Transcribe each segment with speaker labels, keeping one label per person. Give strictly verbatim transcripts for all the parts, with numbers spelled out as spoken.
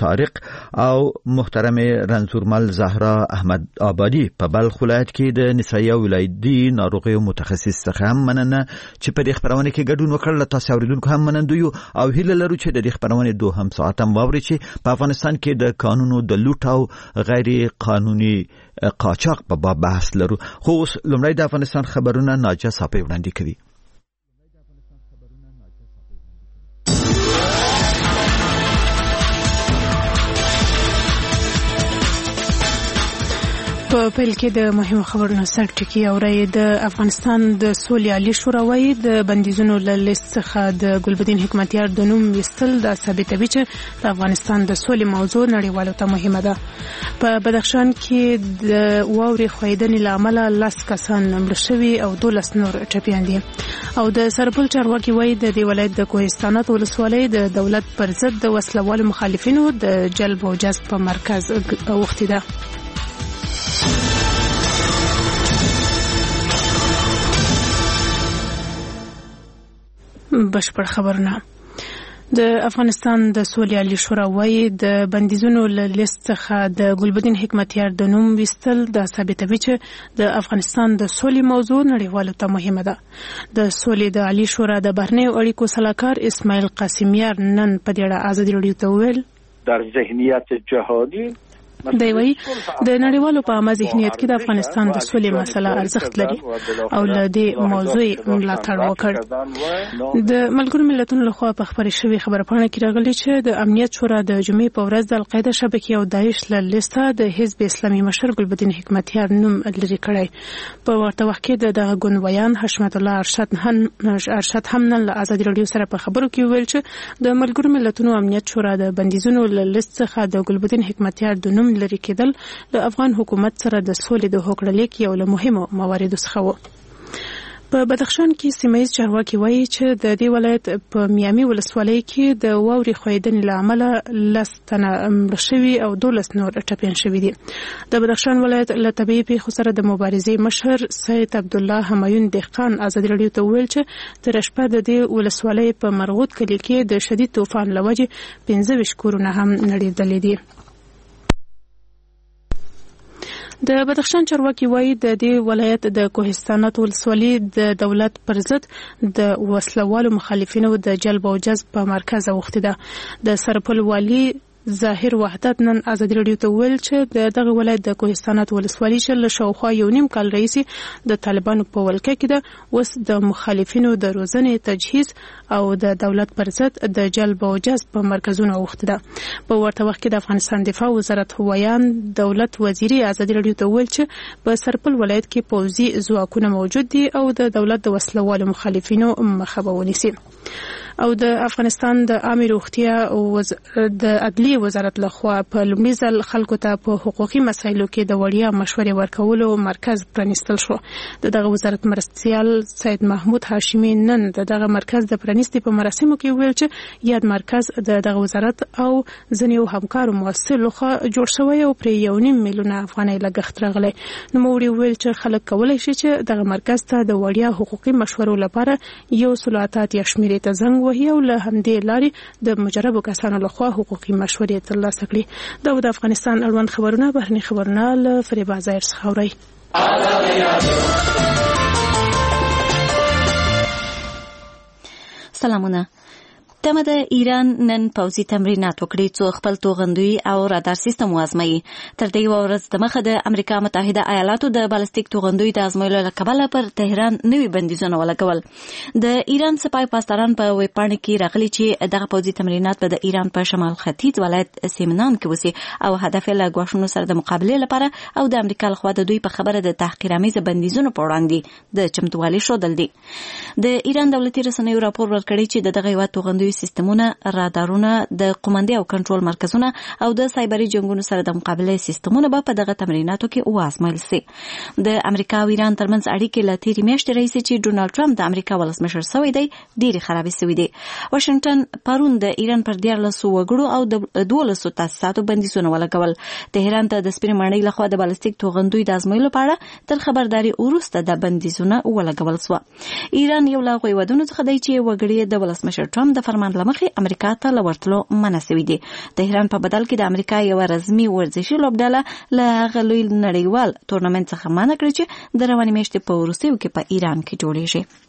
Speaker 1: طارق او محترم رنزورمل زهرا احمد آبادی په بلخ ولایت کې د نسایي ولایتي ناروغیو متخصص څخه هم مننه چې په دې خبرونه کې ګډون وکړل. تاسو اوریدونکو هم منندوی او هیله لرو چې د دې خبرونه دوه هم ساعت هم واوري چې په افغانستان کې د قانونو د لوټ او غیر قانوني قاچاق په باب بحث لرو. خو اوس لومړی د افغانستان خبرونه ناجیه صافی وړاندې کوي.
Speaker 2: په پیل کې د مهمو خبرونو سر ټکی اوري. د افغانستان د سولې عالی شورا وايي د بندیزونو له لیست څخه د ګلبدین حکمتیار د نوم وستل د ثابتوي چې د افغانستان د سولې موضوع نړیوالو ته مهمه ده. په بدخشان کې د واوري خویدنې لامل لاس کسان مړ شوي او دولس نور ټپیان دي. او د سرپل چارواکي وايي د دې ولایت د کوهستانات ولسوالۍ د دولت پر ضد د وسلوالو مخالفینو د جلب او جذب په مرکز وختي ده. بشپړ خبرونه. د افغانستان د سولې عالی شورا وايي د بندیزونو له لیست څخه د ګلبدین حکمتیار د نوم وستل د ثابتوي چې د افغانستان د سولې موضوع نړیوالو ته مهمه ده. د سولې د عالی شورا د بهرنیو اړیکو سلاکار اسماعیل قاسمیار نن په دې اړه ازادي راډیو ته وویل
Speaker 3: در ذهنیت جهادي
Speaker 2: دی وی د نړیوالو په عامه ذهنیت کې د افغانستان د سولې مسله ارزښت لري او له دې موضوع ملاتړ وکړ. د ملګرو ملتونو لخوا په خبرې شوې خبرپاڼه کې راغلي چې د امنیت شورا د جمعې په ورځ د القاعده شبکې او داعش له لیسته د حزب اسلامي مشر ګلبدین حکمتیار نوم لري کړی. په ورته وخت کې د غونویان حشمت الله ارشد هم ارشد هم نن له ازادي راډیو سره په خبرو کې ویل چې د ملګرو ملتونو امنیت شورا د بندیزونو له لیست څخه د ګلبدین حکمتیار د نوم لري کېدل د افغان حکومت سره د سولې د هوکړې لیک یو له مهمو مواردو څخه و. په بدخشان کې سیمه ییز چارواکي وایي چې د دې ولایت په میامي ولسوالۍ کې د واوري خویدنې له امله لس تنه مړه شوي او دولس نور ټپیان شوي دي. د بدخشان ولایت له طبیعي پیښو سره د مبارزې مشر سید عبدالله همایون دهقان ازادي راډیو ته وویل چې تر شپه د دې ولسوالۍ په مرغود کلي کې د شدید طوفان له وجې پنځه ویشت کورونه هم نړېدلي دي. د بدخشان چارواکي وايي د دې ولایت د کوهستانات ولسوالۍ د دولت پر ضد د وسلوالو مخالفینو د جلب او جذب په مرکز وختي ده. د سرپل والی ظاهر وحدت نن ازادي راډیو ته ویل چې د دغه ولایت د کوهستانات ولسوالۍ چې له شاوخوا یو نیم کال راهیسې د طالبانو په ولکه کې ده اوس د مخالفینو د روزنې تجهیز او د دولت پر ضد د جلب او جذب په مرکزونو وخت ده. په ورته وخت کې د افغانستان دفاع وزارت هوایان دولت وزیري ازادي راډیو ته ویل چې په سرپل ولایت کې پوځي ځواکونه موجود دي او د دولت د وسلوالو مخالفینو مخه به ونیسي. او د افغانستان د عامه روغتیا او وز... د عدلیه وزارت لخوا په لومړي ځل خلکو ته په حقوقي مسایلو کې د وړیا مشورې ورکولو مرکز پرانیستل شو. د دغه وزارت مرستیال سید محمود هاشمی نن د دغه مرکز د پرانیستي په مراسمو کې ویل چې یاد مرکز د دغه وزارت او ځینو همکارو مؤسسو لخوا جوړ شوی او پر یو نیم میلیونه افغانۍ لګښت راغلی. نو موږ ویل چې خلک کولای شي چې دغه مرکز ته د وړیا حقوقي مشورو لپاره یو سل اتیا شمیرې ته زنګ وهي او له همدې لارې د مجربو کسانو لخوا حقوقي مشورې ترلاسه کړي. دا د افغانستان اړوند خبرونه بهرني خبرونه له فریبا ظاهر څخه اورئ.
Speaker 4: سلامونه. تمه د ایران نن پوځي تمرینات وکړي څو خپل توغندوی او رادار سیستم وازمایي. تر دې ورځ د مخه د امریکا متحده ایالاتو د بالستیک توغندوی د ازمایلو له کبله پر تهران نوي بندیزونه ولګول. د ایران سپای پاسداران په ویب پاڼه کې راغلي چې دغه پوځي تمرینات به د ایران په شمال ختیځ ولایت سیمنان کې وسی او هدف یې له ګواښونو سره د مقابلې لپاره او د امریکا لخوا د دوی په خبره د تحقیرآمیز بندیزونو په وړاندې د چمتووالي ښودل دي. د ایران دولتي رسنیو راپور ورکړی چې دغه یو توغندوی سیستمونه، رادارونه، د قومندې او کنټرول مرکزونه او د سایبري جنگونو سره د مقابلې سیستمونه به په دغه تمریناتو کې وازمایل شي. د امریکا او ایران ترمنځ اړیکې له تېرې میاشتې راهیسې چې ډونالډ ټرمپ د امریکا ولسمشر شوی دی ډېرې خرابې شوې دي. واشنګټن پرون د ایران پر دیارلسو وګړو او د دولسو تاسیساتو بندیزونه ولګول. تهران ته د سپینې ماڼۍ لخوا د بالستیک توغندوی د ازمایلو په اړه تر خبرداري وروسته د بندیزونه ولګول شو. ایران یو له هغو هیوادونو څخه دی چې وګړي د ولسمشر ټرمپ د فرمان فرمان لمخې امریکا ته لورتلو منع شوی دی. تهران په بدل کې د امریکا یو رسمي ورزشي لوبډله له هغه لوی نړیوال تورنمنت څخه منع کړی چې د روانې میاشتې په وروستیو کې په ایران کې جوړیږي.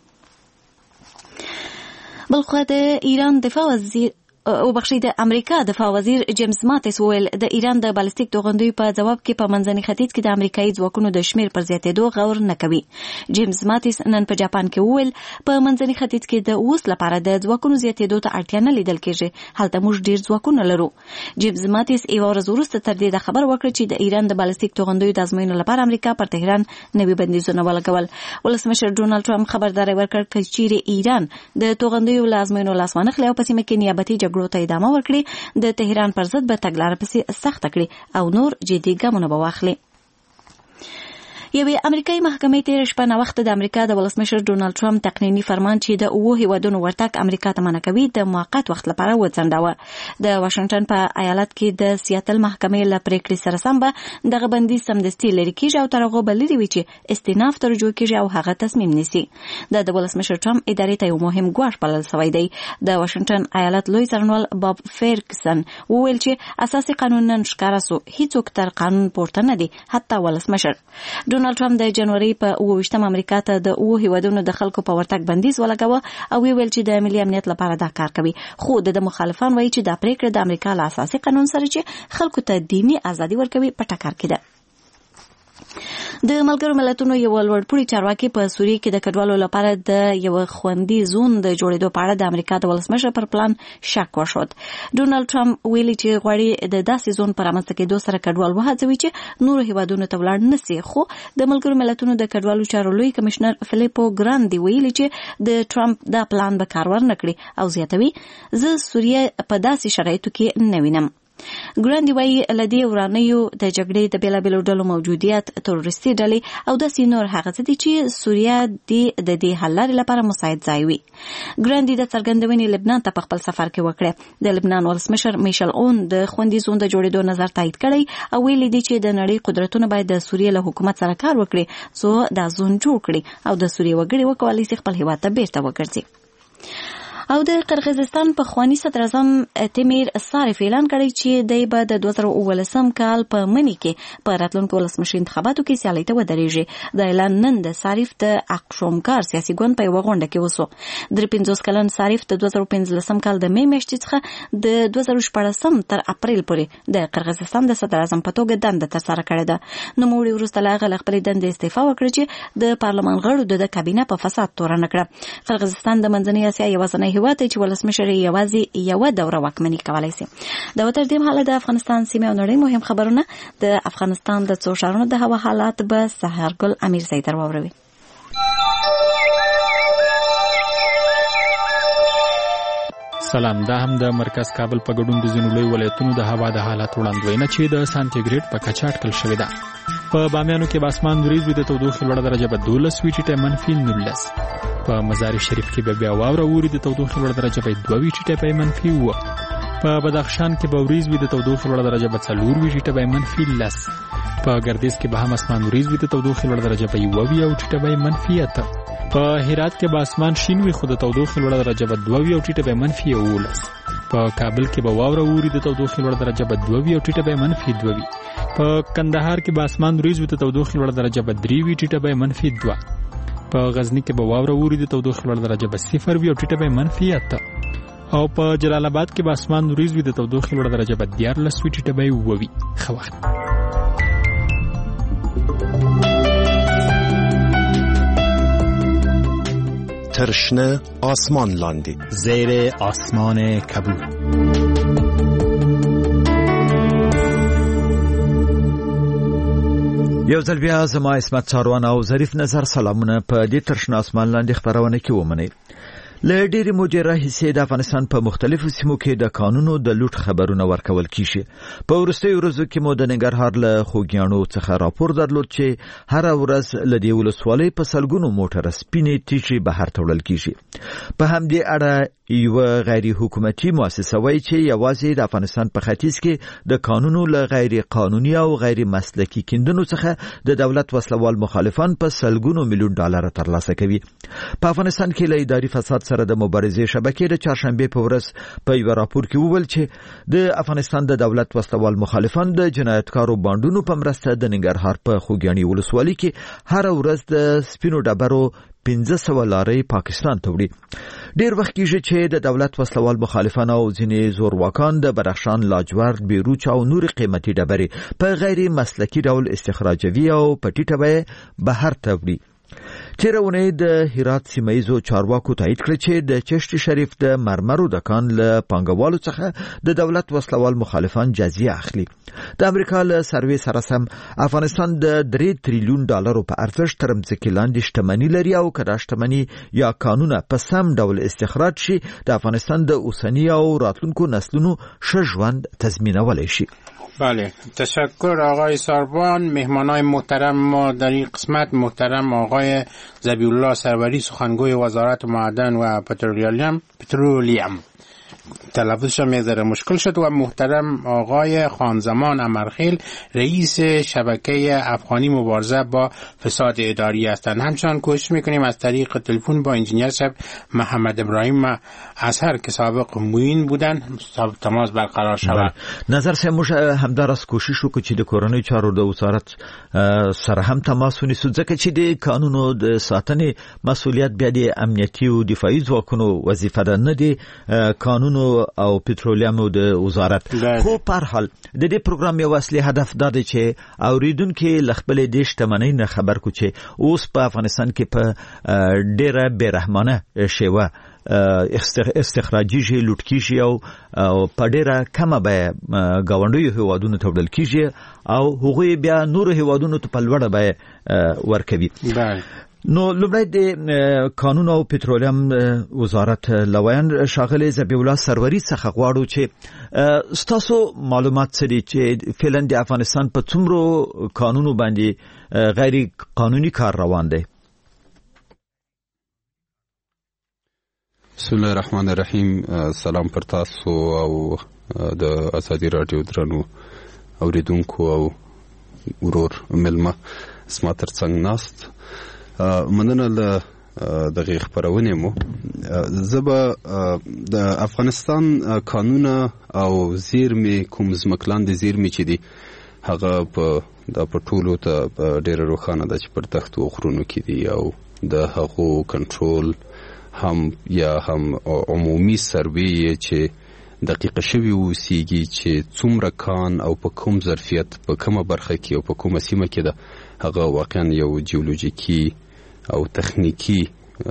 Speaker 4: بلخو د ایران دفاع وزیر او بخښي د امریکا دفاع وزیر جیمز ماتیس وویل د ایران د بالستیک توغندیو په جواب کې په منځني ختیځ کې د امریکایي ځواکونو د شمیر پر زیاتېدو غور نه کوي. جیمز ماتیس نن په جاپان کې وویل په منځني ختیځ کې د اوس لپاره د ځواکونو زیاتېدو ته اړتیا نه لیدل کېږي، هلته موږ ډیر ځواکونه لرو. جیمز ماتیس یو ورځ وروسته تر دې د خبر وکړ چې د ایران د بالستیک توغندیو د ازموینې لپاره امریکا پر تهران نوي بندیزونه ولګول. ولسمشر ډونالد ټرمپ خبرداري ورکړ چې چیرې ایران د توغندیو له ازموینو لاس وانه خلي او په سیمه کې نیابتي جګړو ته ادامه ورکړي، د تهران پر ضد به تګلاره پسې سخته کړي او نور جدي ګامونه به واخلي. یوې امریکایي محکمې تېره شپه ناوخته د امریکا د ولسمشر ډونالد ټرمپ تقنیني فرمان چې د اوو هیوادونو ورتګ امریکا ته منع کوي د موقت وخت لپاره وځنډاوه. د واشنګټن په ایالت کې د سیاتل محکمې له پریکړې سره سم به دغه بندیز سمدستي لرې کېږي او تر هغو به لرې وي چې استیناف ترجمه کېږي او هغه تصمیم نیسي. دا د ولسمشر ټرمپ ادارې ته یو مهم ګواښ بلل شوی دی. د واشنګټن ایالت لوی څارنوال باب فیرګسن وویل چې اساسي قانون نن ښکاره سو، هیڅوک تر قانون پورته نه دی، حتی ولسمشر. ډونالد ټرمپ د جنوري په اووه ویشتم امریکا ته د اوو هیوادونو د خلکو په ورتګ بندیز ولګاوه او ویل چې د ملي امنیت لپاره دا کار کوي، خو د مخالفان وایي چې دا پریکړه د امریکا له اساسي قانون سره چې خلکو ته دیني ازادي ورکوي په ټکر کې ده. د ملګرو ملتونو یو لوړپوړي چارواکي په سوریه کې د کډوالو لپاره د یو خوندي زون د جوړېدو په اړه د امریکا د ولسمشر پر پلان شک وشود. ډونالد ټرمپ ویلي چې غواړي د داسې زون پر رامنځته کېدو سره کډوال وهڅوي چې نورو هیوادونو ته ولاړ نشي، خو د ملګرو ملتونو د کډوالو چارو لوی کمشنر فلیپو ګراندي ویلي چې د ټرمپ دا پلان به کارور نه کړي او زیاتوي زه سوریه په داسې شرایطو کې نه وینم. ګراندي وايي لدی ورانیو د جګړې د بیلابیلو ډلو موجودیت، تروریستي ډلې او داسې نور هغه څه دي چې سوریه د دې حل لارې لپاره مساعد ځای وي. ګراندي د څرګندونې لبنان ته په خپل سفر کې وکړه. د لبنان ولسمشر میشل اون د خوندي زون د جوړېدو نظر تایید کړی او ویلي دی چې د نړۍ قدرتونه باید د سوریه له حکومت سره کار وکړي څو دا زون جوړ کړي او د سوریه وګړي وکولای شي خپل هیواد ته بیرته وګرځي. او د قرغیزستان په خواني صدر اعظم تیمیر صارف اعلان کړی چې دی به د دوه زره اوولسم کال په مني کې په راتلونکو ولسمشر انتخاباتو کې سیالۍ ته ودرېږي. د اعلان نن د صارف د اقشومکار سیاسي ګوند په یوه غونډه کې وسو. درې پنځوس کلن صارف د دوه زره پنځلسم کال د می میاشتې څخه د دوه زره شپاړسم تر اپریل پورې د قرغیزستان د صدر اعظم په توګه دنده ترسره کړې ده. نوموړي وروسته له هغه له خپلې دندې استعفا وکړه چې د پارلمان غړو د کابینه په فساد تورنه کړه. قرغیزستان د منځنۍ اسیا یوازینی هیواد دی چې ولسمشر یوازې یوه دوره واکمني کولی شي. دا تر دې مهاله د افغانستان سیمه او نړۍ مهم خبرونه. د افغانستان د څو ښارونو د هوا حالات به سحرګل امیر زیدر واوروي.
Speaker 5: سلام، دا هم د مرکز کابل په ګډون د ځینو لوی ولایتونو د هوا د حالات وړاندوینه چې د سانتیګریډ په کچه اټکل شوې ده. په بامیانو کې به اسمان وریځ وي، د تودوخې لوړه درجه به دولس وي، ټیټه منفي نولس. په مزار شریف کې به بیا واوره ووري، د تودوخې لوړه درجه به دوه وي، ټیټه به منفي اووه. په بدخشان کې به وریځ وي، د تودوخې لوړه درجه به څلور وي، ټیټه به منفي لس. په ګردیز کې به هم اسمان وریځ وي، د تودوخې لوړه درجه به یوه وي او ټیټه به منفي اته. په هرات کې به اسمان شین وي، خو د تودوخې لوړه درجه به دوه وي او ټیټه به منفي یولس. په کابل کې به واوره ووري، د تودوخې لوړه درجه به دوه وي او ټیټه به منفي دوه وي. په کندهار کې به اسمان وریځ وي، د تودوخې لوړه درجه به درې وي، ټیټه به منفي دوه. په غزنی کې به واوره ووري، د تودوخې لوړه درجه به صفر وي او ټیټه به منفي اته. او په جلال آباد کې به اسمان وریځ وي، د تودوخې لوړه درجه به دیارلس وي، ټیټه به اووه وي. ښه وخت.
Speaker 6: ترشنه آسمان لاندې
Speaker 7: زیر آسمان کبود.
Speaker 1: یو ځل بیا زما اسمت چاروان او ظریف نظر سلامونه په دې ترشنه آسمان لاندې خبرونه کې ومنئ. له ډېرې مودې راهیسې د افغانستان په مختلفو سیمو کې د قانونو د لوټ خبرونه ورکول کیږي. په وروستیو ورځو کې مو د ننګرهار له خوږیاڼو څخه راپور درلود چې هره ورځ له دې ولسوالۍ په سلګونو موټره سپینې تیږې بهر ته وړل کیږي. په همدې اړه یوه غیر حکومتي مؤسسه وایي چې یوازې د افغانستان په ختیځ کې د قانونو له غیر قانوني او غیر مسلکي کیندنو څخه د دولت وسلوال مخالفان په سلګونو میلیون ډالر ترلاسه کوي. په افغانستان کې له اداري فساد سره د مبارزې شبکې د چهارشنبه په ورځ په یو راپور کې وویل چې د افغانستان د دولت وسلوال مخالفان د جنایتکارو باندونو په مرسته د ننګرهار په خوږیاڼي ولسوالۍ کې هر ورځ د سپینو ډبرو پنځه سوه لارې پاکستان ته وړي. ډیر وخت کېږي چې د دولت وسلوال مخالفان او ځینې زورواکان د بدخشان، لاجورد، بیروچ او نور قیمتي ډبرې په غیر مسلکي ډول استخراجوي او په ټیټه بیه بهر ته وړي. تیره اونۍ د هرات سیمه‌ییزو چارواکو تایید کړ چې د چشت شریف د مرمرو د کان له پانګوالو څخه د دولت وسلوال مخالفان جزیه اخلي. د امریکا له سروې سره سم افغانستان د درې تریلیون ډالرو په ارزښت تر مځکې لاندې شتمني لري او که دا شتمني یا کانونه په سم ډول استخراج شي د افغانستان د اوسني او راتلونکو نسلونو ښه ژوند تضمینولی شي.
Speaker 8: بله، تشکر آقای ساربان. مهمانای محترم ما در این قسمت محترم آقای ذبیح الله سروری سخنگوی وزارت معدن و پترولیم پترولیم تلفظشم یه ذره مشکل شد و محترم آقای خانزمان امرخیل رئیس شبکه افغانی مبارزه با فساد اداری هستند. همچنان کوشش میکنیم از طریق تلفن با انجینیر صاحب محمد ابراهیم اظهر که سابق معین بودن تماس برقرار شود.
Speaker 1: نظر سه موږ همدارس کوشش وکړو چې د کورنۍ چارو د وزارت سره هم تماس ونیسو ځکه چې د قانونو د ساتنې مسؤلیت بیا د امنیتي او دفاعي ځواکونو وظیفه ده، نه د قانون او پټرولیم د وزارت. خو په هر حال د دې پروګرام یو اصلي هدف دا دی چې اوریدونکو له خپل د شتمنۍ نه خبر کو چې اوس په افغانستان کې په ډیره بیرحمانه شیوه استخراجي شي، لوټ کیږي او په ډیره کمه بیه گاونډیو هیوادونو ته وړل کیږي او هغوی بیا نور هیوادونو ته په لوړه بیه ورکوي. نو لومړی د قانون او پټرولیم وزارت لویان ښاغلی ذبیح الله سروری څخه غواړو چې ستاسو معلومات څه دي چې فعلا د افغانستان په څومره قانونو باندې غیر قانوني کار روان دی؟
Speaker 9: بسم الله الرحمن الرحیم. سلام پر تاسو او د ازادي رادیو درنو اوریدونکو او ورور ملما اسما ترڅنګ ناست. مننه له دغه خبرونه مو زبا د افغانستان قانون او زیرمې کوم ځمکلاندې زیرمې چې دي هغه په د پټولو ته ډېر روښانه ده چې پر تختو غرونو کې دي او د هغو کنټرول هم یا هم عمومي سروې چې دقیقه شوی وسیږي چې څومره کان او په کوم ظرفیت په کومه برخه کې او په کومه سیمه کې ده هغه واقعا یو جیولوژیکي او تخنیکی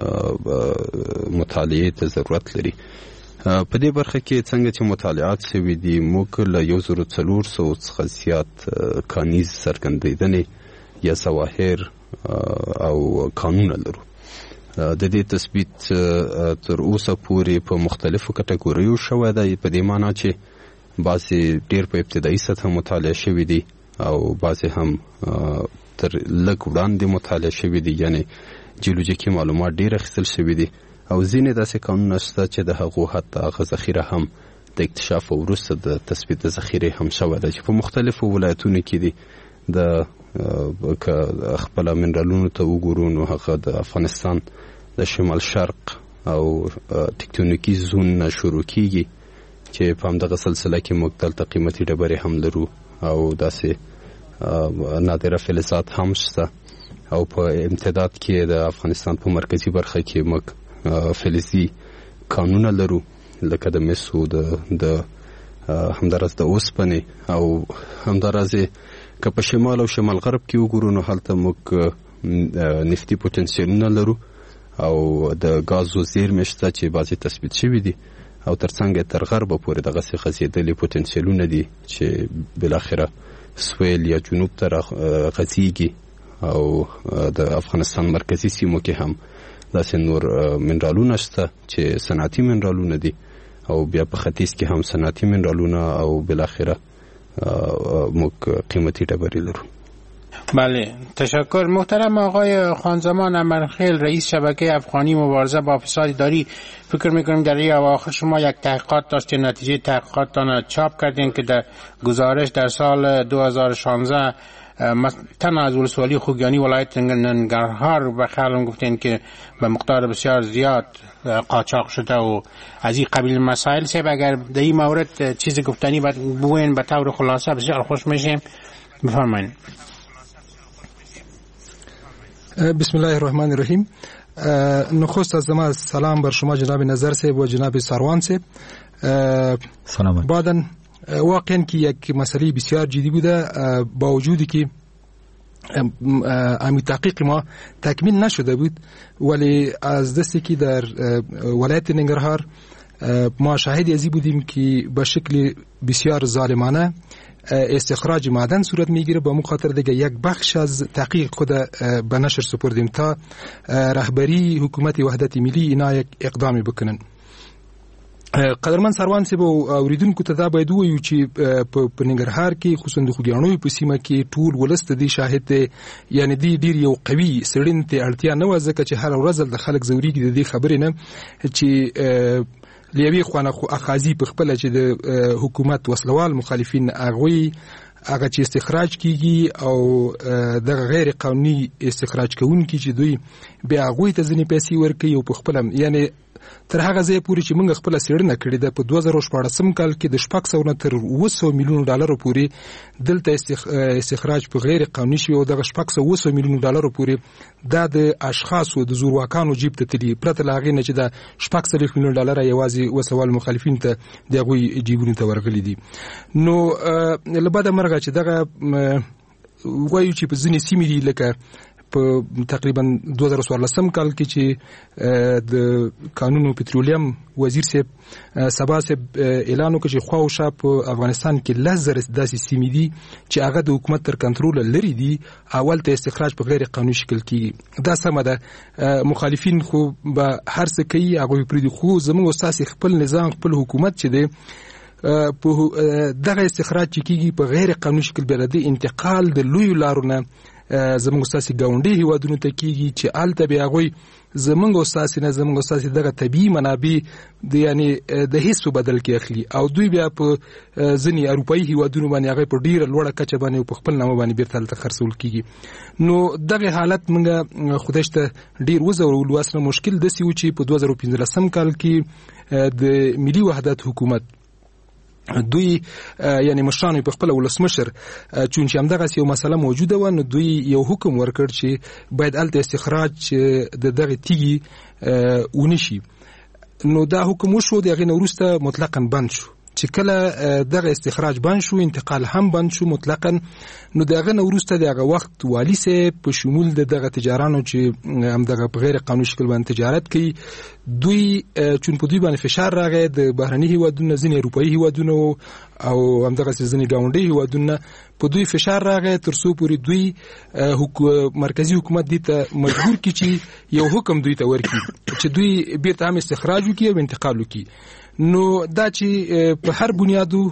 Speaker 9: مطالعه ته ضرورت لري. په دې برخه کې څنګه چې مطالعات شوي دي موږ له یو زر څلور سوه څخه زیات کانیز څرګندېدنې یا ظواهر او قانونه لرو. د دې تثبیت تر اوسه پورې په مختلفو کټګوریو شوی دی، په دې معنی چې بعضې ډېر په ابتدایي سطحه مطالعه شوي دي او بعضې هم تر لږ وړاندې مطالعه شوي دي، یعنې جیولوژیکي معلومات ډېر اخیستل شوي دي او ځینې داسې قانونونه شته چې د هغو حتی هغه ذخیره هم د اکتشاف وروسته د تثبیت د ذخیرې هم شوی ده چې په مختلفو ولایتونو کې دي. د که خپله منرالونو ته وګورو نو هغه د افغانستان د شمال شرق او تکتونیکي زون نه شروع کیږي چې په همدغه سلسله کې موږ دلته قیمتي ډبرې هم لرو او داسې نادره فلزات هم شته او په امتداد کې د افغانستان په مرکزي برخه کې موږ فلزي کانونه لرو لکه د مسو د همداراز د اوسپنې او همدارازې که په شمال او شمال غرب کې وګورو نو هلته موږ نفتي پوتنسیلونه لرو او د ګازو زیرمې شته چې بعضې تثبیت شوي دي او ترڅنګ تر غربه پورې دغسې غځېدلي پوتنسیلونه دي چې بالاخره سویل یا جنوب ته غځېږي او د افغانستان مرکزي سیمو کې هم داسې نور منرالونه شته چې صنعتي منرالونه دي او بیا په ختیځ کې هم صنعتي منرالونه او بالاخره موږ قیمتي ډبرې لرو.
Speaker 8: بله، تشکر. محترم آقای خانزمان امرخیل رئیس شبکه افغانی مبارزه با فساد اداری، فکر میکنیم در این اواخر شما یک تحقیقات داشت که نتیجه تحقیقاتتان چاپ کردین که در گزارش در سال دو هزار و شانزده تنها از ولسوالی خوگیانی ولایت ننگرهار به خیالم گفتین که به مقدار بسیار زیاد قاچاق شده و از این قبیل مسائل سیب اگر در این مورد چیز گفتنی بوین به طور خلاصه بسیار خوش میشیم. بفرمایید.
Speaker 10: بسم الله الرحمن الرحیم. نخست از ما سلام بر شما جناب نظر صاحب و جناب سروان صاحب.
Speaker 1: سلام.
Speaker 10: بعدن واقعا که یک مسئله بسیار جدی بوده، با وجودی که امی تحقیق ما تکمیل نشده بود، ولی از دستی که در ولایت ننگرهار ما شاهد ازی بودیم که به شکل بسیار ظالمانه استخراج معدن صورت میگیره. با مو خاطر دیگه یک بخش از تحقیق خود به نشر سپردیم تا رهبری حکومت وحدت ملی اینا یک اقدامی بکنن. قدرمن سروان صاحب او اوریدونکو ته دا باید وایو چې په ننګرهار کې خصوصا د خوګیانو په سیمه کې ټول ولست دي شاهد دی، یعنی دی ډیر یو قوي سړین ته اړتیا نه وځکه چې هر ورځ د خلک زوري کې د دې خبرې نه چې لیوی خوانه خو اخازي په خپل چې د حکومت وسلوال مخالفین اغوي هغه چې استخراج کیږي او د غیر قانوني استخراج کوونکي چې دوی بیا هغوی ته ځنې پیسې ورکوي او په خپل یعنی تر هغه ځای پورې چې موږ خپل سیړنه کړې ده په دوه زره شپاړسم کال کې د شپږ سوه نه تر اوه سوه میلیونو ډالرو پورې دلته استخراج په غیر قانوني شوی او دغه شپږ سوه اوه سوه میلیونو ډالرو پورې دا د اشخاصو د زورواکانو جیب ته تلي، پرته له هغې نه چې دا شپږ څلوېښت میلیونه ډالره یوازې وسوال مخالفین ته د هغوی جیبونو ته ورغلي دي. نو له بده مرغه چې دغه وایو چې په ځینې سیمې دي لکه په تقریبا دوه زره څوارلسم کال کې چې د قانون او پټرولیم وزیر صاحب سبا صاحب اعلان وکړ چې خوا او شا په افغانستان کې لس زره داسې سیمې دي چې هغه د حکومت تر کنټرول لري دي، اول ته استخراج په غیر قانوني شکل کېږي. دا سمه ده، مخالفین خو به هر څه کوي هغوی پرېږدي، خو زموږ ستاسې خپل نظام خپل حکومت چې دی په دغه استخراج چې کېږي په غیر قانوني شکل بیا د انتقال د لویو لارو نه زموږ ستاسې ګاونډي هیوادونو ته کېږي چې هلته بیا هغوی زموږ ستاسې نه زموږ ستاسې دغه طبیعي منابع د یعنې د حصو بدل کې اخلي او دوی بیا په ځینې اروپایي هیوادونو باندې هغه په ډیره لوړه کچه باندې په خپل نامه باندې بیرته هلته خرڅول کېږي. نو دغه حالت موږ خدای شته ډیر وځورولو. اصلا مشکل داسې و چې په دوه زره پنځلسم کال کې د ملي وحدت حکومت دوی یعنی مشران په خپل ولسمشر چون چې همدغه یو مسله موجوده و، نو دوی یو حکم ورکړ چې باید الته استخراج د دغه تیږي ونشي. نو دا حکم وشو، دغه نه وروسته مطلقاً بند شو. چې کله دغه استخراج بند شو انتقال هم بند شو مطلقاً، نو دغه نه وروسته دغه وخت والی صاحب په شمول د دغه تجارانو چې هم دغه په غیر قانوني شکل باندې تجارت کوي، دوی چون په دوی باندې فشار راغی د بهرني هیوادونو ځینې اروپایي هیوادونو او هم دغه ځینې ګاونډي هیوادونو په دوی فشار راغی تر څو پورې دوی مرکزی حکومت دې ته مجبور کړي چې یو حکم دوی ته ورکړي چې دوی بیرته هم استخراج وکړي او انتقال وکړي. نو دا چې په هر بنیادو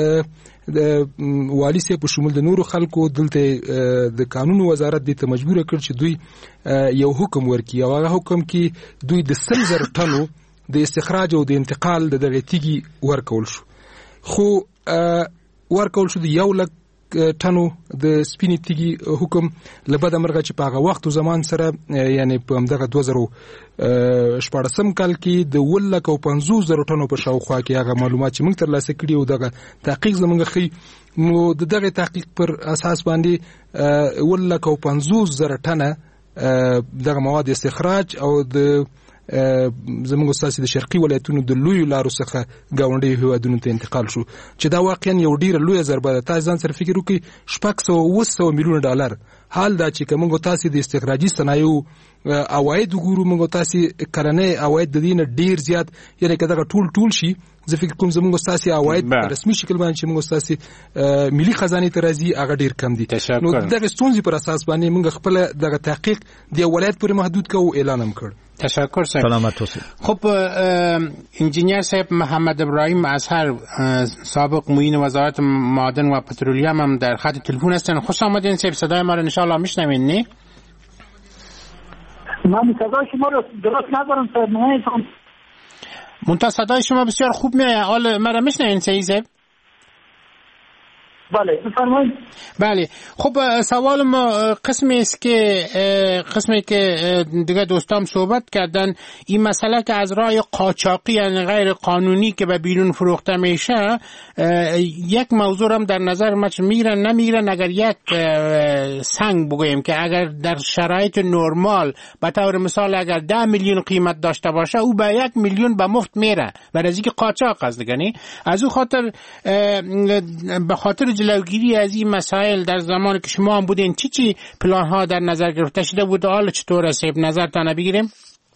Speaker 10: د والی صاحب په شمول د نورو خلکو دلته د قانون وزارت دې ته مجبور کړ چې دوی یو حکم ورکړي او هغه حکم کې دوی د سل زره ټنو د استخراج او د انتقال د دغه تیږي ورکول شو. خو ورکول شو د یو لک ټنو د سپینې تیږي حکم لبده مرغه چې په هغه وخت او زمان سره یعنی په همدغه دوه زره شپاړسم کال کې د اووه لک او پنځوس زره ټنو په شاوخوا کې هغه معلومات چې موږ ترلاسه کړي او دغه تحقیق زموږ ښیي، نو د دغه تحقیق پر اساس باندې اووه لک او پنځوس زره ټنه دغه مواد استخراج او د زموږ ستاسې د شرقي ولایتونو د لویو لارو څخه ګاونډي هیوادونو ته انتقال شو، چې دا واقعا یو ډیره لویه ضربه ده. تاسو ځان سره فکر وکړئ شپږ سوه اوه سوه میلیونه ډالر، حال دا چې که موږ تاسې د استخراجي صنایعو عواید وګورو، موږ تاسې کلنی عواید د دې نه ډیر زیات، یعنې که دغه ټول ټول شي زه فکر کوم زموږ ستاسې عواید په رسمي شکل باندې چې موږ ستاسې ملي خزانې ته راځي هغه ډیر کم دي. نو دغه ستونزې پر اساس باندې موږ خپله دغه تحقیق د یو ولایت پورې محدود کړو او اعلان هم کړ.
Speaker 8: تشکر صاحب.
Speaker 1: سلامت اوسئ.
Speaker 8: خب انجینیر صاحب محمد ابراهیم اظهر سابق معین وزارت معدن و پترولیم هم در خط تلفن هستن. خوش آمدین صاحب، صدای ما رو ان شاء الله میشنوین؟ نه
Speaker 11: من صدای شما رو درست ندارم صاحب، نمیفهم.
Speaker 8: منتها صدای شما بسیار خوب میاد. حال مرا میشنوین صحیح صاحب؟
Speaker 11: بله بفرمایید.
Speaker 8: بله خب سوال ما قسمی است که قسمی که دیگه دوستام صحبت کردن این مسئله که از راه قاچاقی یعنی غیر قانونی که به بیرون فروخته میشه یک موضوع هم در نظر ما میگیرن نمیگیرن. اگر یک سنگ بگوییم که اگر در شرایط نرمال به طور مثال اگر ده میلیون قیمت داشته باشه او به یک میلیون به مفت میره برای اینکه قاچاق است دیگه. از او خاطر به خاطر جلوگیری از این مسائل در زمان که شما هم بودین چی چی پلان ها در نظر گرفته شده بود؟ حالا چطور است نظرتان بگیریم؟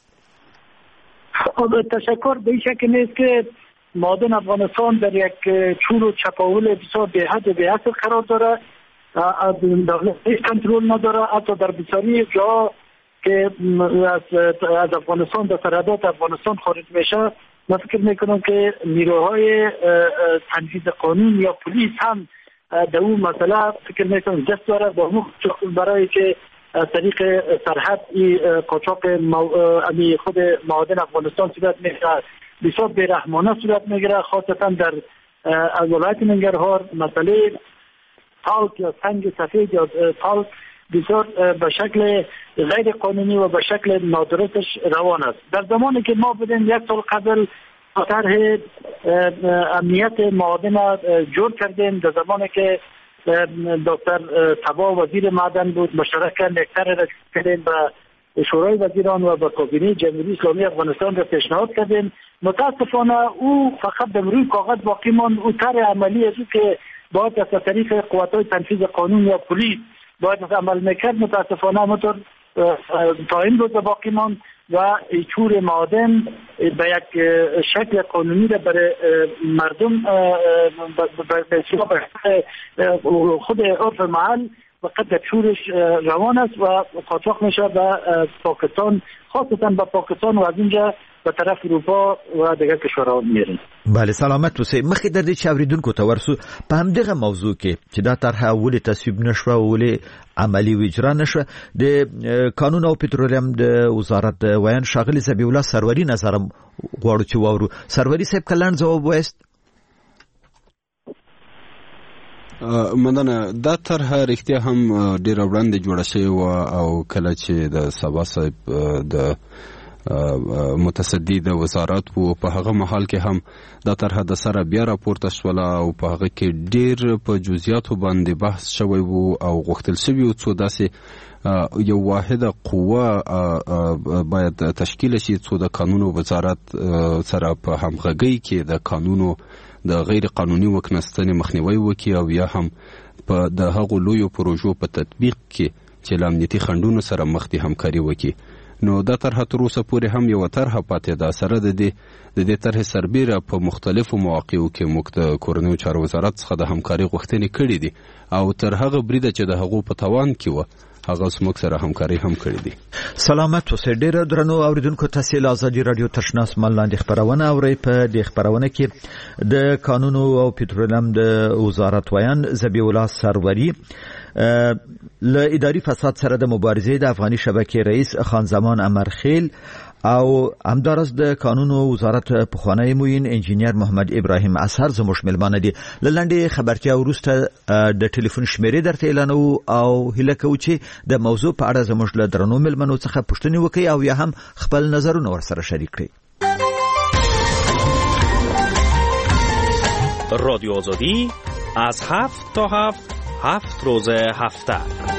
Speaker 11: تشکر. به این شکل نیست که معادن افغانستان در یک چور و چپاول بسیار به حد و به اصل قرار داره، دولت هیچ کنترل نداره. حتی در بسیاری جا که از افغانستان به سرحدات افغانستان خارج میشه من فکر میکنم که نیروهای تنفیذ قانون یا پلیس هم در اون مسئله فکر میکنم دست داره با برای که از طریق سرحد قاچاق امی خود معادن افغانستان صورت میگیره، بسیار بیرحمانه صورت میگیره. خاصتا در ولایت ننگرهار مسئله تالک یا سنگ سفید یا تالک بسیار به شکل غیر قانونی و به شکل نادرستش روان است. در زمانی که ما بودیم یک سال قبل طرح امنیت معادن جور کردیم، در زمانی که دکتر تبا وزیر معدن بود مشترکاً یک طرح را کردیم به شورای وزیران و به کابینه جمهوری اسلامی افغانستان را پیشنهاد کردیم. متاسفانه او فقط در روی کاغذ باقی ماند. او طرح عملی است که باید از طریق قوت‌های تنفیذ قانون یا پلیس باید عمل میکرد. متاسفانه همونطور تا این روز باقی ماند و چور معادن به یک شکل قانونی را برای مردم به خود عرف محل وقت چورش روان است و قاچاق میشه به پاکستان، خاصتا به پاکستان و از اینجا به طرف اروپا و دیگر کشورها میرن.
Speaker 1: بله سلامت اوسئ. مخکې در دې چې اوریدونکو ته ورسو په همدغه موضوع کې چې دا طرحه ولې تصویب نشوه او ولې عملي و اجرا نشوه د قانون او پټرولیم د وزارت د ویان ښاغلي ذبیح الله سروري نظر غواړو چې واورو. سروري صاحب کلان ځواب وایست.
Speaker 9: مننه. دا طرحه رښتیا هم ډیره وړاندې جوړه شوې وه او کله چې د سبا صاحب د متصدی د وزارت وو په هغه محل کې هم دا طرحه د سره بیا راپورته شوله او په هغه کې ډیر په جزئیاتو باندې بحث شوی وو او غوښتل شوی وو څو داسې یو واحده قوه باید تشکیل شي څو د قانون وزارت سره په همغږۍ کې د قانونو د غیر قانوني وکنستنې مخنیوي وکړي او یا هم په د هغو لویو پروژو په تطبیق کې چې له امنیتي خنډونو سره مخ دي همکاري وکړي. نو دا طرحه تر اوسه پورې هم یو طرحه پاتې ده. سره د دې د دې طرحې سربیره په مختلفو مواقعو کې موږ د کورنیو چارو وزارت څخه د همکاري غوښتنې کړې دي او تر هغه بریده چې د هغو په توان کې وه هغه زموږ سره همکاري هم کړې دي.
Speaker 1: سلامت اوسئ. ډېر درنو اوریدونکو تاسې له ازادي راډیو تشناس مال لاندې خپرونه اورئ. په دې خپرونه کې د قانونو او پټرولیم د وزارت ویان ذبیح الله سروري له اداري فساد سره د مبارزې د افغاني شبکې رئیس خان زمان امرخیل او همدارس د قانون او وزارت پخوانی موین انجینیر محمد ابراهیم اثر زموږ ملمانه دي. لنډه خبرتیا وروسته د ټلیفون شمیرې درته اعلانو او هیله کوو چې د موضوع په اړه زموږ له درنو ملمنو څخه پوښتنې وکړي او یا هم خپل نظرونه ورسره شریک کړي.
Speaker 12: رادیو آزادی از هفت تا هفت هفت روز هفته.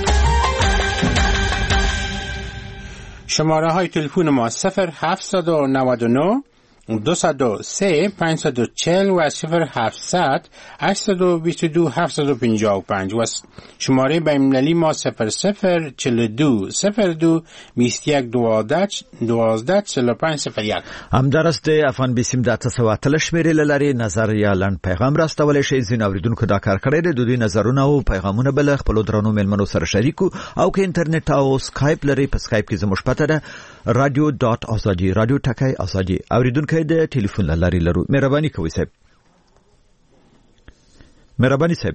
Speaker 8: شماره های تلفن ما صفر هفتصد و نود و نه دوصد و سه پانصد و چهل و صفر هفتصد هشتصد و بیست و دو هفتصد و پنجاه و پنج و شماره بین‌المللی ما صفر صفر چهل و دو صفر دو بیست و یک دوازده چهل و پنج صفر یک.
Speaker 1: همدارس د افغان بیسیم د اته سوه اتلس شمیرې له لارې نظر یا لنډ پیغام راستولی شئ. ځینې اورېدونکو دا کار کړی دی. د دوی نظرونه او پیغامونه به له خپلو درنو مېلمنو سره شریکو او که انټرنیټ او سکایپ لرئ په سکایپ کې زموږ پته ده رادیو ډاټ ازادي رادیو ټکی ازادي. اورېدونکی د ټلیفون له لارې لرو. مهرباني کوئ صاحب. مهرباني صاحب.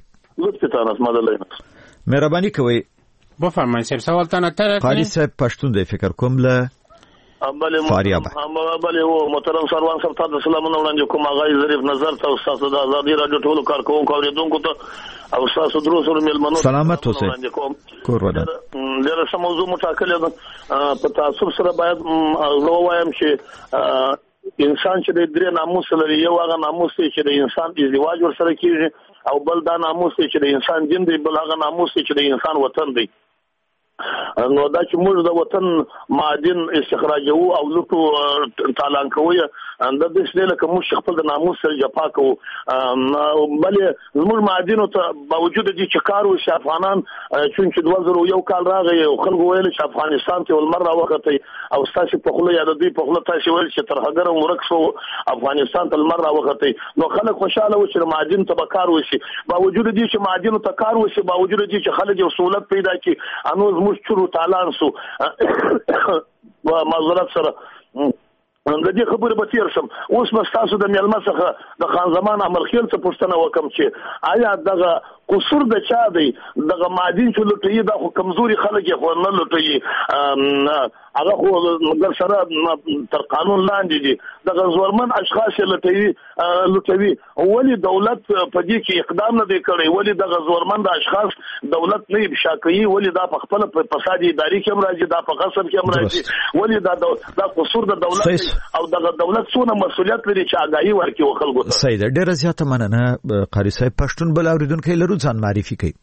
Speaker 1: مهرباني کوئ.
Speaker 8: بفرمایئ صاحب سوال تنه تر
Speaker 1: قاری صاحب پښتون دی فکر کوم له فاریاب
Speaker 13: بله و محترم سروان صاحب تاسو سلامونه وړاندې کوم هغه ظریف نظر ته تاسو د ازادي رادیو ټولو کارکونکو اوریدونکو ته او تاسو درو سره ملمنو
Speaker 1: سلامت اوسئ کور ودا
Speaker 13: ډېر سم موضوع مټاکلې ده په تاسو سره باید زه وایم چې انسان چې د درې ناموس لري یو هغه ناموس چې د انسان ازدواج ورسره کیږي او بل دا ناموس چې د انسان دین دی بل هغه ناموس چې د انسان وطن دی نو دا چې موږ د وطن معادن استخراجو او لوټو تالان کوي اند د دې لکه موږ خپل د ناموس سره جپا کوو بلې موږ معادنو ته باوجود دي چې کار وشي افغانان چې دوه زره یو کال راغی او خلکو ویل چې افغانستان ته ولمر راوخته او تاسو په خله یاد دي په خله تاسو ویل چې تر هغه مرکسو افغانستان ته ولمر راوخته نو خلک خوشاله و چې معادن ته کار وشي باوجود دي چې معادنو ته کار وشي باوجود دي چې خلک یو سہولت پیدا کړي انو مشترو تعالان سو و معذرت سره د دې خبرې به تیر شم اوس مستاسو د میلمه څخه د خان زمان عمل خیل څخه پوښتنه وکم چې آیا دغه قصور د چا دی دغه معادن چې لټوي دا خو کمزوري خلک خو نه لټوي هغه خو مګر سره تر قانون لاندې دي دغه زورمن اشخاص لټوي لټوي ولی دولت په دې کې اقدام نه دی کړی ولی دغه زورمن د اشخاص دولت نه بشاکوي ولی دا په خپل فساد اداري کې مرাজি دا په غصب کې مرাজি ولی دا دا قصور د دولت او دغه دولت څونه مسؤلیت لري چې آگاهي ورکړي خلکو ته
Speaker 1: سید ډېر زیاته مننه قاری صاحب پښتون بل اوریدونکو لرو ځان معرفي کوي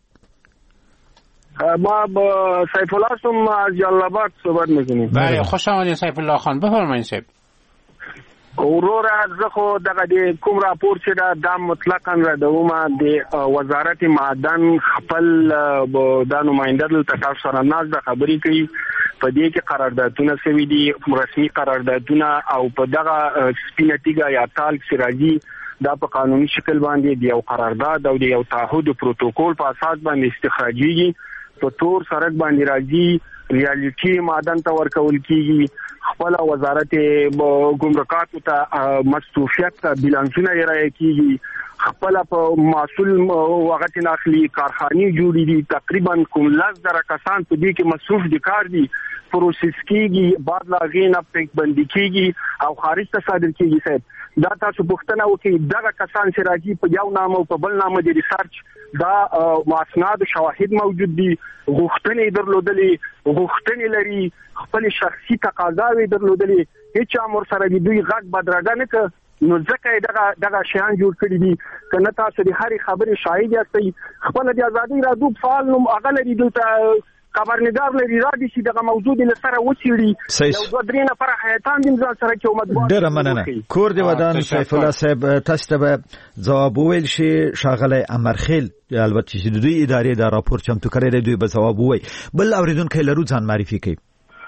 Speaker 14: ما سیف الله سم از جلال آباد صحبت میکنیم
Speaker 8: بله خوش آمدید سیف الله خان بفرمایید سیف
Speaker 14: اورور زه خو دغه د کوم راپور چې دا د مطلقاً ردومه د وزارت معدن خپل د نماینده له تاسو سره ناز د خبرې کوي په دې کې قراردادونه سوي دي رسمي قراردادونه او په دغه سپینټیګا یا تال سراجي دا په قانوني شکل باندې د یو قرارداد او د یو تعهد پروتوکول په اساس باندې استخراجيږي په تور سرک باندې راځي ریالټي معدن ته ورکول کیږي خپل وزارت ګمرکات ته مصروفیت بیلانسونه یې کیږي خپل په مسول وخت ناخلي کارخانه جوړې دي تقریبا کوم لاس در کسان په دې کې مصروف دي کار دي پروسس کیږي بعد لا غینه پک بندي کیږي او خارج ته صادر کیږي صاحب دا تاسو پوښتنه وکړئ دغه کسان چې راځي په یو نام او په بل نام د ریسرچ دا ماسناد شواهد موجود دي غوښتنې درلودلې غوښتنې لري خپل شخصي تقاضاوي درلودلې هیڅ امر سره دوی غږ بدرګه نه ک نو ځکه دغه دغه شیان جوړ کړی دي کنه تاسو د هرې خبرې شاهد یاستئ خپل د ازادي رادیو فعال نوم هغه لري دلته خبرنگار لري را دي چې دغه موضوع د لسره وڅېړي یو دوه درې نفر حیاتان دي ځان سره کې مطبوعات
Speaker 1: ډېر مننه کور دی ودان سیف الله صاحب تاسو ته جواب ویل شي شاغله امرخیل البته چې د دوی ادارې دا راپور چمتو کړی دی دوی به جواب وایي بل اوریدونکو لرو ځان معرفي کوي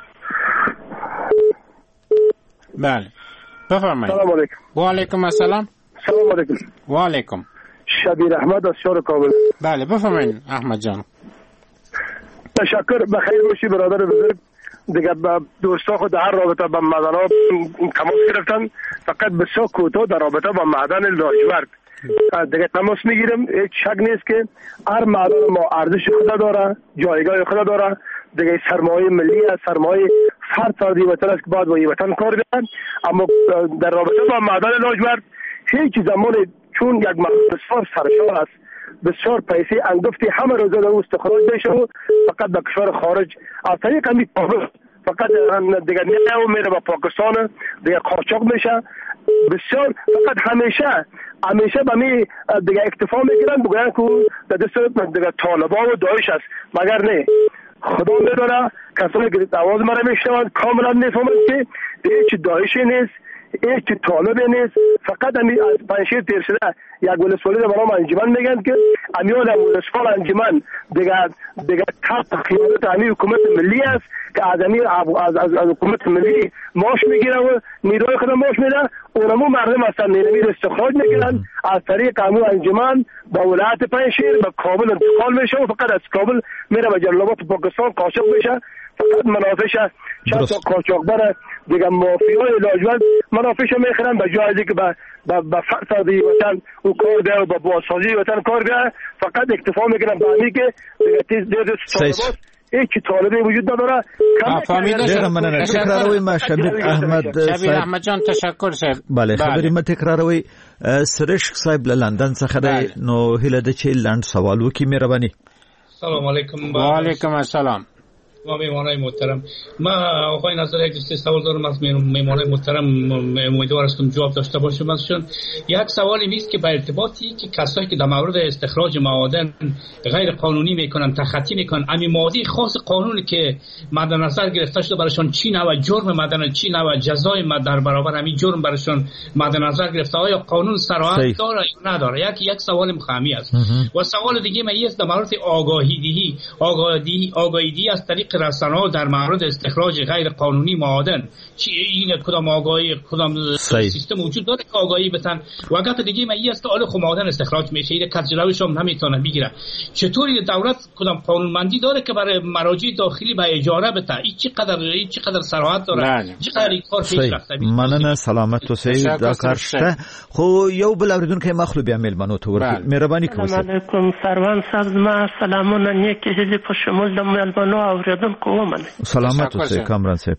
Speaker 8: بله بفرمایید
Speaker 14: سلام علیکم
Speaker 8: و علیکم السلام
Speaker 14: سلام علیکم
Speaker 8: و علیکم
Speaker 14: شبیر احمد از شهر کابل
Speaker 8: بله بفرمایید احمد جان
Speaker 14: تشکر بخیر باشی برادر بزرگ دیگه دوستا خود هر رابطه با معدن ها تماس گرفتن فقط بسیار کوتاه در رابطه با معدن لاجورد دیگه تماس میگیرم هیچ شک نیست که هر معدن ما ارزش خود داره جایگاه خود داره دیگه سرمایه ملی است سرمایه فرد سازی وطن است که باید با وطن کار بدن اما در رابطه با معدن لاجورد هیچ زمان چون یک بسیار سرشار است بسیار پیسه انگفتی همه روزه در استخراج میشه و فقط به کشور خارج از طریق همین کابل فقط دیگه نیو میره با پاکستان دیگه قاچاق میشه بسیار فقط همیشه همیشه به می دیگه اکتفا میگیرن بگوین که در دست دیگه طالبان و داعش است مگر نه خدا میدونه کسانی که آواز مرا میشنوند کاملا میفهمند که هیچ داعشی نیست هیچ طالبی نیست فقط همی از پنشیر تیر شده یک ولسوالی در برام انجمن میگن که امیان ولسوال انجمن دیگه دیگه تحت خیانت همی حکومت ملی است که از همی از, از, از حکومت ملی ماش میگیره و نیروی خود ماش میده اونمو مردم هستن نیروی استخراج میگیرن از طریق همو انجمن با ولایت پنشیر به کابل انتقال میشه و فقط از کابل میره به جلال آباد پاکستان قاچاق میشه فقط منافعش چند تا قاچاقبر دیگه مافیای لاجورد منافعش میخرن به جایی که به به فرسازی وطن او کار ده و به بازسازی وطن کار ده فقط اکتفا میکنن به همی که دیگه تیز دیگه طالبات هیچ طالبی وجود نداره.
Speaker 1: ډیره مننه. تکراروي ما شبیر احمد
Speaker 8: شبیر احمد جان تشکر صاحب.
Speaker 1: بله خبرې ما تکراروي. سرشک صاحب له لندن څخه دی نو هیله ده چې لاند سوال وکړي مهرباني.
Speaker 15: سلام علیکم.
Speaker 8: و علیکم السلام.
Speaker 15: ما میمانای محترم، ما آقای نظر یک دوستی سوال دارم از میمانای محترم، امیدوار هستم جواب داشته باشم ازشون. یک سوالی نیست که به ارتباطی که کسایی که در مورد استخراج معادن غیر قانونی میکنن، تخطی میکنن، امی ماده خاص قانونی که مد نظر گرفته شده براشون چی نوع جرم مدن، چی نوع جزای مد در برابر همین جرم براشون مد نظر گرفته، آیا قانون صراحت داره یا نداره؟ یک یک سوال مهمی است. و سوال دیگه من است در مورد آگاهی دهی، آگاهی آگاهی دهی از طریق رسانه‌ها در مورد استخراج غیر قانونی معادن، چی این کدام آگاهی کدام سیستم وجود داره که آگاهی بتن؟ و گپ دیگه من است که آل خو معادن استخراج میشه، این کجلویش هم نمیتونه بگیره. چطوری دولت کدام قانونمندی داره که برای مراجع داخلی به اجاره بده؟ این چقدر این چقدر صراحت داره؟ چقدر این کار پیش رفته؟
Speaker 1: مننه سلامت و سعید دا کارشته. خو یو بل اوریدونکو مخلو بیا میلمنو تو ورته مهرباني کوئ.
Speaker 16: السلام علیکم سروان صاحب، ما سلامونه نیکی هیلې په شمول د میلمنو اوریدونکو ومنئ.
Speaker 1: سلامت اوسئ کامران صاحب.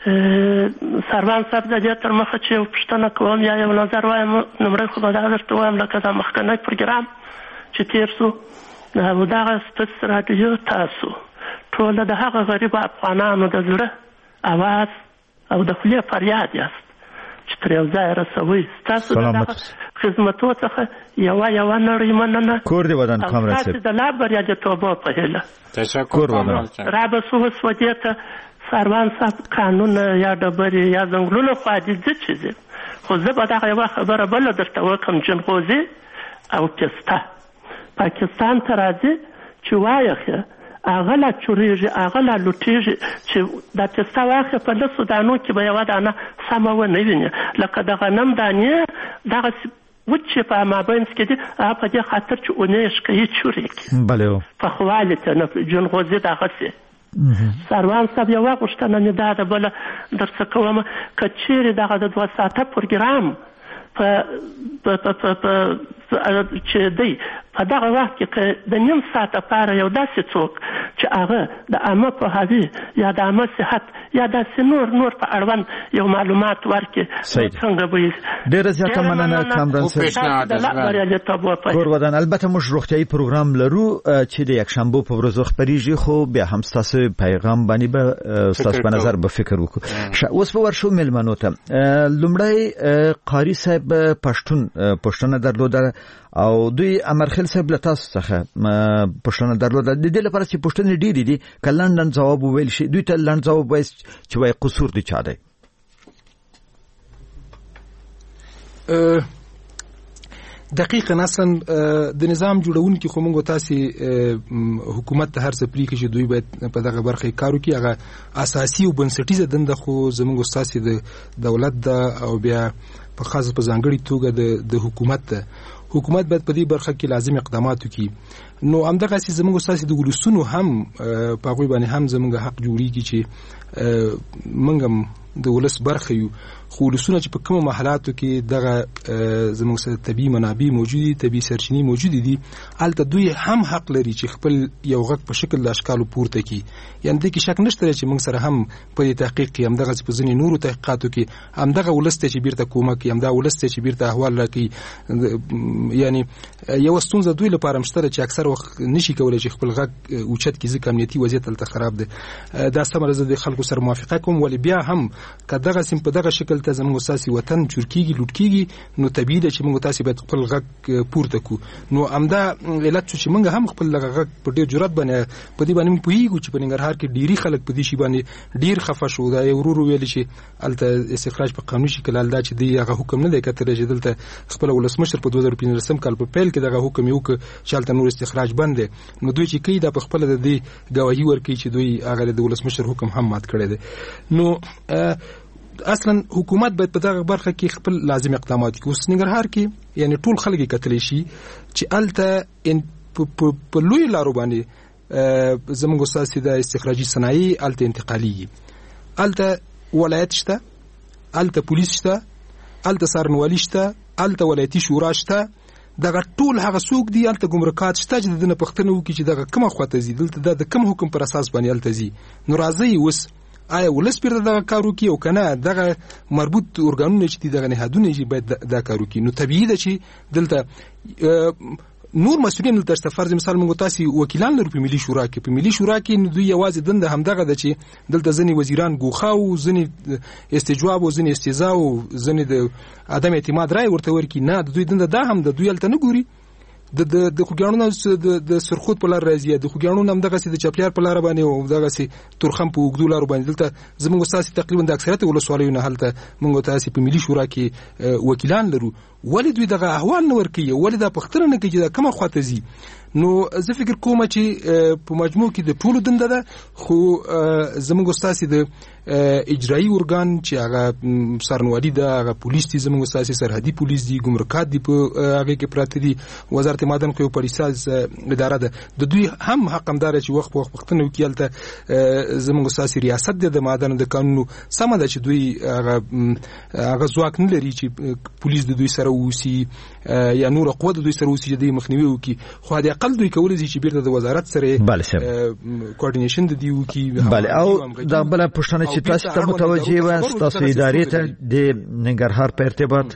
Speaker 16: سروان صاحب د دې تر مخه چې پوښتنه کوم یا یو نظر وایم، نمره خو به دا درته وایم لکه د مخکنی پروګرام چې تیر سو او دغه سپس رادیو تاسو ټول د هغه غریب افغانانو د زړه اواز او د خولې فریاد یاست چې تر یو ځای رسوي. تاسو دغه خدمتو څخه یوه یوه نړۍ مننه.
Speaker 1: کور دې ودان کامران صاحب.
Speaker 16: تاسو د لا بریالیتوبه په هیله.
Speaker 8: تشکر کامران صاحب.
Speaker 16: را به سو وسودې ته سروان صاحب قانون یا ډبرې یا ځنګلونه خو عادي څه دي، خو زه به دغه یوه خبره بله درته وکړم. جنغوزي او کسته پاکستان ته راځي چې وایخه هغه لا چوریږي، هغه لا لوټیږي، چې دا کسته واخې په لسو دانو کې به یوه دانه سمه ونه ویني، لکه د غنم دانې دغسې وچې په مابینځ کې دي، هغه په دې خاطر چې اونې شکوي چورې کړي.
Speaker 1: بله
Speaker 16: پخوالي ته نه جنغوزي دغسې. سروان صاحب یوه غوښتنه مې دا ده بله درڅه کومه، که چیرې دغه د دوه ساعته پروګرام په چې دی په دغه وخت کې که د نیم ساعت لپاره یو داسې څوک چې هغه د عامه پوهاوي یا د عامه صحت یا داسې نور نور په اړوند یو معلومات ورکړي، څنګه به یې
Speaker 1: ډېره زیاته مننه کامران صاحب. کور ودان البته موږ روغتیایي پروګرام لرو چې د یکشنبه په ورځ خپریږي، خو بیا هم ستاسو پیغام باندې به ستاسو په نظر به فکر وکړو. اوس به ورشو میلمنو ته. لومړی قاری صاحب پښتون پښتون درلوده او دوی امرخیل صاحب له تاسو څخه پښتنه درلوده. د دې لپاره چې پښتنې ډېرې دي که لنډن ځواب وویل شي، دوی ته لنډ ځواب وایي چې وایي قصور د چا دی؟
Speaker 10: دقیقاً اصلا د نظام جوړونکي خو موږ تاسو حکومت ته هر څه پریږي چې دوی باید په دغه برخه کار وکړي. هغه اساسي او بنسټیزه دنده خو زموږ تاسو د دولت ده او بیا په خاص په ځانګړي توګه د د حکومت ده. حکومت باید په دې برخه کې لازم اقدامات وکړي. نو همدغه سي زموږ تاسو د ولسونو هم په غوي باندې هم زموږ حق جوړیږي چې موږ د ولس برخه یو، خو ولسونه چې په کومو محلاتو کې دغه زموږ سره طبي منابع موجودي، طبي سرچینې موجودي دي، البته دوی هم حق لري چې خپل یو غږ په شکل د اشکالو پورته کړي. یعنی د کې شک نشته چې موږ سره هم په تحقیق کې همدغه په ځینې نورو تحقیقاتو کې همدغه ولس ته چې بیرته کومک کوي، همدغه ولس ته چې بیرته احوال راکړي. یعنی یو ستونزه دوی لپاره مشترک چې اکثر وخت نشي کولای چې خپل غږ اوچت کړي ځکه امنیتي وضعیت تل خراب دی. دا سمره زه د خلکو سره موافقه کوم، ولی بیا هم کداغه سیم په دغه شکل ته زموږ اساسي وطن چورکیږي لوټ کیږي، نو طبيعي ده چې موږ تاسو باید خپل غږ پورته کو. نو امدا علت چې موږ هم خپل غږ په ډیر جرأت باندې په دې باندې پویګو چې په ننګرهار کې ډيري خلک په دې شی باندې ډیر خفه شو. دا یو ورو ویل شي الته استخراج په قانوني شکل الدا چې دی هغه حکم نه دی کتل چې دلته خپل ولسمشر په دوه هزار پنځه کال په پیل کې دغه حکم یو ک چې الته نور استخراج بند دی. نو دوی چې کوي دا په خپل د دې گواهی ورکړي چې دوی هغه د ولسمشر حکم هم مات کړی دی. نو اصلا حکومت باید په دغه برخه کې خپل لازم اقدامات وکړي. اوس ننګرهار کې یعنی ټول خلک کتلی شي چې الته په لوی لارو باندې زموږ اساسي د استخراجي صنایع الته انتقالي، الته ولایت شته، الته پولیس شته، الته سرنوالي شته، الته ولایتي شورا شته، دغه ټول هغه څوک دي الته ګمرکات شته چې د نه پښتنه وکړي چې دغه کومه خواته زی دلته د کوم حکم پر اساس باندې الته زی نو راځي وس آیا ولس پر دغه کارو کې او کنه دغه مربوط ارګانونه چې دغه نهادونه چې باید دا کارو کې نو طبيعي ده چې دلته نور مسؤلین دلته فرض مثال موږ تاسو وکیلان لرو په ملي شورا کې په ملي شورا کې دوی یوازې دنده همدغه ده چې دلته ځنی وزیران ګوخه او ځنی استجواب او ځنی استهزاء او ځنی د عدم اعتماد رائے ورته ورکی نه دوی دنده دا هم د دوی الته نه ګوري د د د خوګانونو د د سرخوت په لار راځي د خوګانونو هم دغه سي د چپلیار په لار باندې او دغه سي تورخم په وګدو لار باندې دلته زموږ ساسي تقریبا د اکثریت ولسوالیو نه هلته موږ تاسو په ملي شورا کې وکیلان لرو ولې دوی دغه احوال نه ورکي ولې د پختره نه کوي دا کومه خواته زی نو زه فکر کوم چې په مجموع کې د ټولو دنده ده خو زموږ استاد د اجرایی ارګان چې هغه سرنوالي ده هغه پولیس دي زموږ استاد سرحدي پولیس دي ګمرکات دي په هغه کې پراته دي وزارت معدن خو پولیساز اداره ده د دوی هم حق همدار چې وخت په وخت پښتنو کې الته زموږ استاد ریاست ده د معدن د قانون سم ده چې دوی هغه هغه ځواک نه لري چې پولیس د دوی سره وسی یا نور قوت د دوی سره وسی د مخنیوي وکي خو د اقل دوی کولای شي چې بیرته د وزارت سره کوارډینیشن د دیو کی
Speaker 1: بله او دا بل پښتنه چې تاسو ته متوجه و تاسو ادارې ته د ننګرهار په ارتباط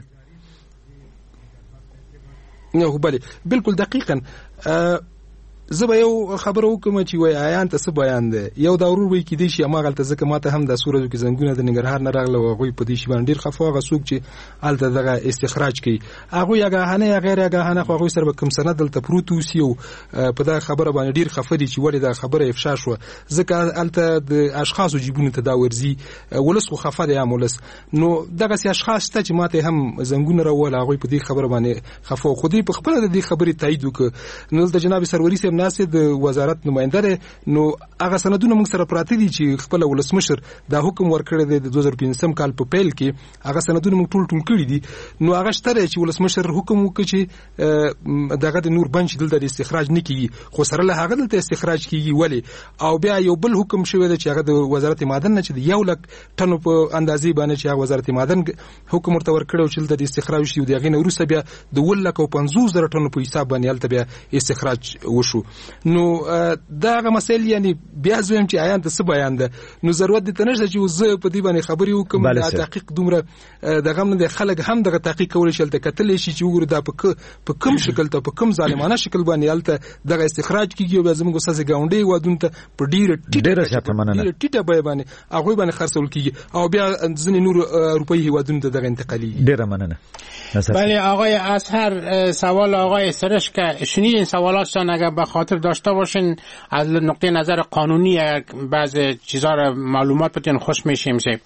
Speaker 10: نه بله بالکل دقیقاً زه به یو خبره وکم چې وای آیان ته څه بیان ده یو دا ورور وای کې دي چې ما غلطه ځکه ماته هم د سورې کې زنګونه د ننګرهار نه راغله او غوي په دې شی باندې ډیر خفاغه سوق چې الته دغه استخراج کوي هغه یګه هنه غیر یګه هنه خو هغه سره کوم سند دلته پروت وسی او په دا خبره باندې ډیر خفدي چې ولې دا خبره افشا شو ځکه الته د اشخاصو جیبونه ته دا ورزي ولس خو خفه دی امولس نو دغه سي اشخاص ته چې ماته هم زنګونه راول هغه په دې خبره باندې خفه خو دې په خپل د دې خبرې تایید وک نو د جناب سروري سره ناس د وزارت نماینده نو هغه سندونه موږ سره پراته دي چې خپل ولسمشر دا حکم ورکړی دی د دوه زره پنځم کال په پیل کې هغه سندونه موږ ټول ټول کړی دي نو هغه شته چې ولسمشر حکم وکړي چې دغه د نور بنچ دلته استخراج نه کیږي خو سره له هغه دلته استخراج کیږي ولی او بیا یو بل حکم شوی دی چې هغه د وزارت معدن نه چې یو لک ټنو په اندازې باندې چې هغه وزارت معدن حکم ورته ورکړو چې د استخراج شي د هغه نورسته بیا د ول لک او پنځوس زره ټنو په حساب باندې الته بیا استخراج وشو نو دا هغه مسایل یعنی بیا زویم چې آیان ته څه بیان ده نو ضرورت دي تنه چې زه په دې باندې خبرې وکم دا تحقیق دومره دغه من د خلک هم دغه تحقیق کول شي ته کتل شي چې وګورو دا په کوم شکل ته په کوم ظالمانه شکل باندې الته دغه استخراج کیږي او زموږ ساسي گاونډي وادون ته په ډیره ټیټه ټیټه به باندې هغه باندې خرڅول کیږي او بیا ځنې نور روپیه وادون ته دغه انتقالي
Speaker 1: ډیره مننه
Speaker 8: بله آقای اصهر سوال آقای سرش که شنیدین سوالاتشان اگر به خاطر داشته باشین از نقطه نظر قانونی بعض چیزا را معلومات بتین خوش میشیم سه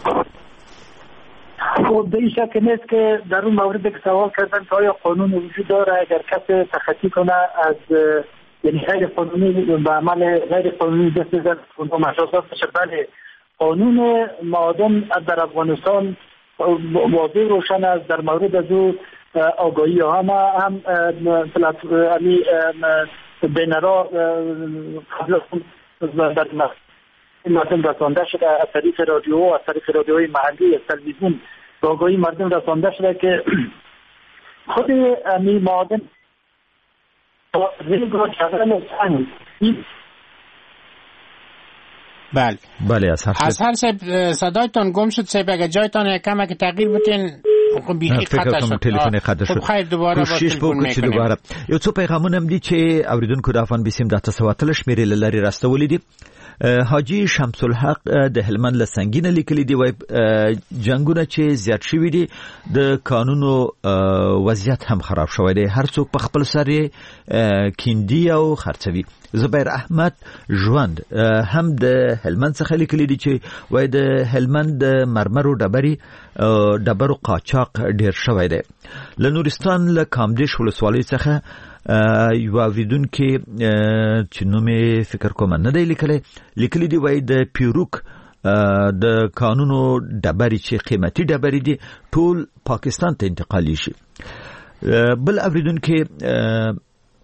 Speaker 11: خب به این شک نیست که در اون مورد که سوال کردن که آیا قانون وجود داره اگر کسی تخطی کنه از یعنی غیر قانونی به عمل غیر قانونی دست بزنه مجازات بشه بله قانون معادن در افغانستان واضح روشن است در مورد از او آگاهی ها ما هم امی بینرا قبل در مردم رسانده شده از طریق رادیو و از طریق رادیوهای محلی از تلویزیون آگاهی مردم رسانده شده که خود امی معادن ریگ و چغل سنگ
Speaker 8: بله
Speaker 1: بله از هر
Speaker 8: از هر سب صدایتان گم شد سب اگه جایتان کم که تغییر بتین خب بیخی خطا شد
Speaker 1: تلفن خطا شد
Speaker 8: خب خیر دوباره با تلفن میکنیم
Speaker 1: دوباره یو څو پیغامونه هم دي چې اوریدونکو د افغان بیسیم د تاسو وتل شمیرې لری راستولې دي حاجی شمس الحق د هلمند لسنګینه لیکلي دی وای جنگونه چې زیات شوی دي د قانونو وضعیت هم خراب شوی دی هر څوک په خپل سر کیندي او خرڅوي زبیر احمد ژوند هم د هلمند څخه لیکلي دي چې وای د هلمند مرمرو ډبري ډبرو قاچاق ډیر شوی دی له نورستان له کامدیش ولسوالۍ څخه یو اوریدون کې چې نومې فکر کوم نه دی لیکلی لیکلی دی وای د پیروک د قانونو ډبري چې قیمتي ډبري دي ټول پاکستان ته انتقالي شي بل اوریدون کې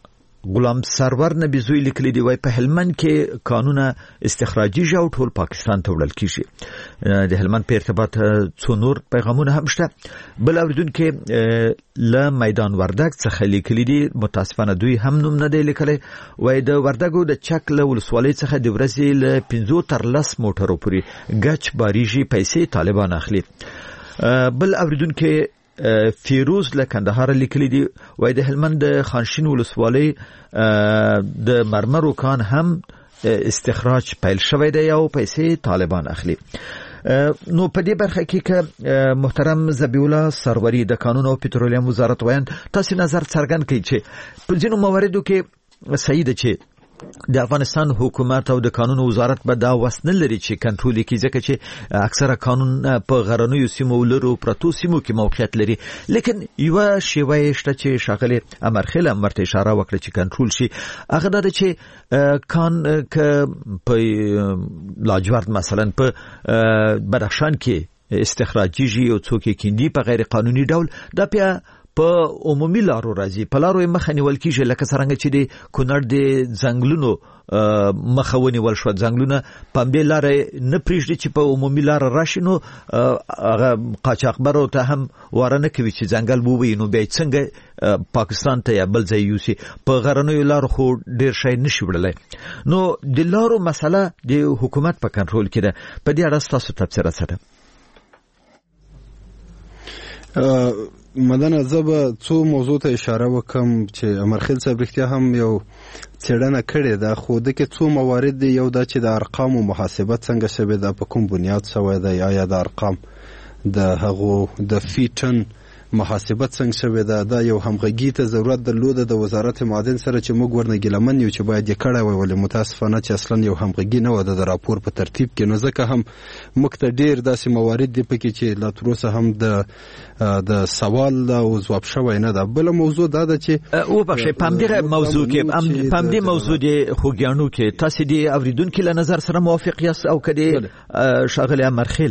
Speaker 1: غلام سرور نبیزوی لیکلی دی وای په هلمند کې قانون استخراجي جوړ ټول پاکستان ته وړل کیږي. د هلمند په ارتباط څو نور پیغامونه هم شته. بل اوریدونکو ل میدان وردګ څخه لیکلی دی، متاسفانه دوی هم نوم نه دی لیکلی. وای د وردګو د چک له ولسوالۍ څخه د ورځې ل پنځه تر لس موټرو پورې ګچ باریږي پیسې طالبان اخلي. بل اوریدونکو فیروز له کندهار لیکلی دی، وای د هلمند د خانشین ولسوالۍ د مرمرو کان هم استخراج پیل شوی دی او پیسې طالبان اخلي. نو په دې برخه کې که محترم ذبیح الله سروری د قانون او پټرولیم وزارت وایند، تاسو نظر څرګند کړئ چې په ځینو مواردو کې صحیح ده چې د افغانستان حکومت او د قانون وزارت به دا وسنه لري چې کنټرول کړي، ځکه چې اکثره قانون په غرنیو سیمو لرو پرتو سیمو کې موقعیت لري. لیکن یو شیوه شته چې شاغله امرخیل امرته اشاره وکړه چې کنټرول شي، هغه دا چې کان ک په لاجورد مثلا په بدخشان کې استخراجي او څوک کیندي په غیر قانوني ډول دا په په عمومي لارو راځي، په لارو یې مخه نیول کیږي، لکه څنګه چې د کونړ د ځنګلونو مخه ونیول شو. ځنګلونه په همدې لارې نه پرېږدي چې په عمومي لاره راشي، نو هغه قاچاقبرو ته هم واره نه کوي چې ځنګل ووهي، نو بیا څنګه پاکستان ته یا بل ځای یوسي. په غرنیو لارو خو ډېر شی نشي وړلی. نو د لارو مسله د حکومت په کنټرول کې ده. په دې اړه ستاسو تبصره څه ده؟
Speaker 9: مدنه زه به څو موضوع ته اشاره وکم چې امرخیل صاحب رښتیا هم یو څېړنه کړې ده، خو دغه څو موارد دي. یو دا چې د ارقامو محاسبه څنګه شوې ده، په کوم بنیاد شوې ده، یا د ارقام د هغو د فیټن محاسبه څنګه شوې ده. دا یو همغږي ته ضرورت درلوده د وزارت معدن سره چې موږ ورنه ګیلمن یو چې باید یې کړی وای، ولې متاسفانه چې اصلا یو همغږي نه وه د راپور په ترتیب کې. نو ځکه هم موږ ته ډېر داسې موارد دي پکې چې لا تر اوسه هم د د سوال دا او ځواب شوی نه ده. بله موضوع دا ده چې
Speaker 1: وبخښئ په همدې موضوع کې په همدې موضوع د خوږیاڼو کې تاسې د اورېدونکي له نظر سره موافق یاست او که د ښاغلي امرخیل؟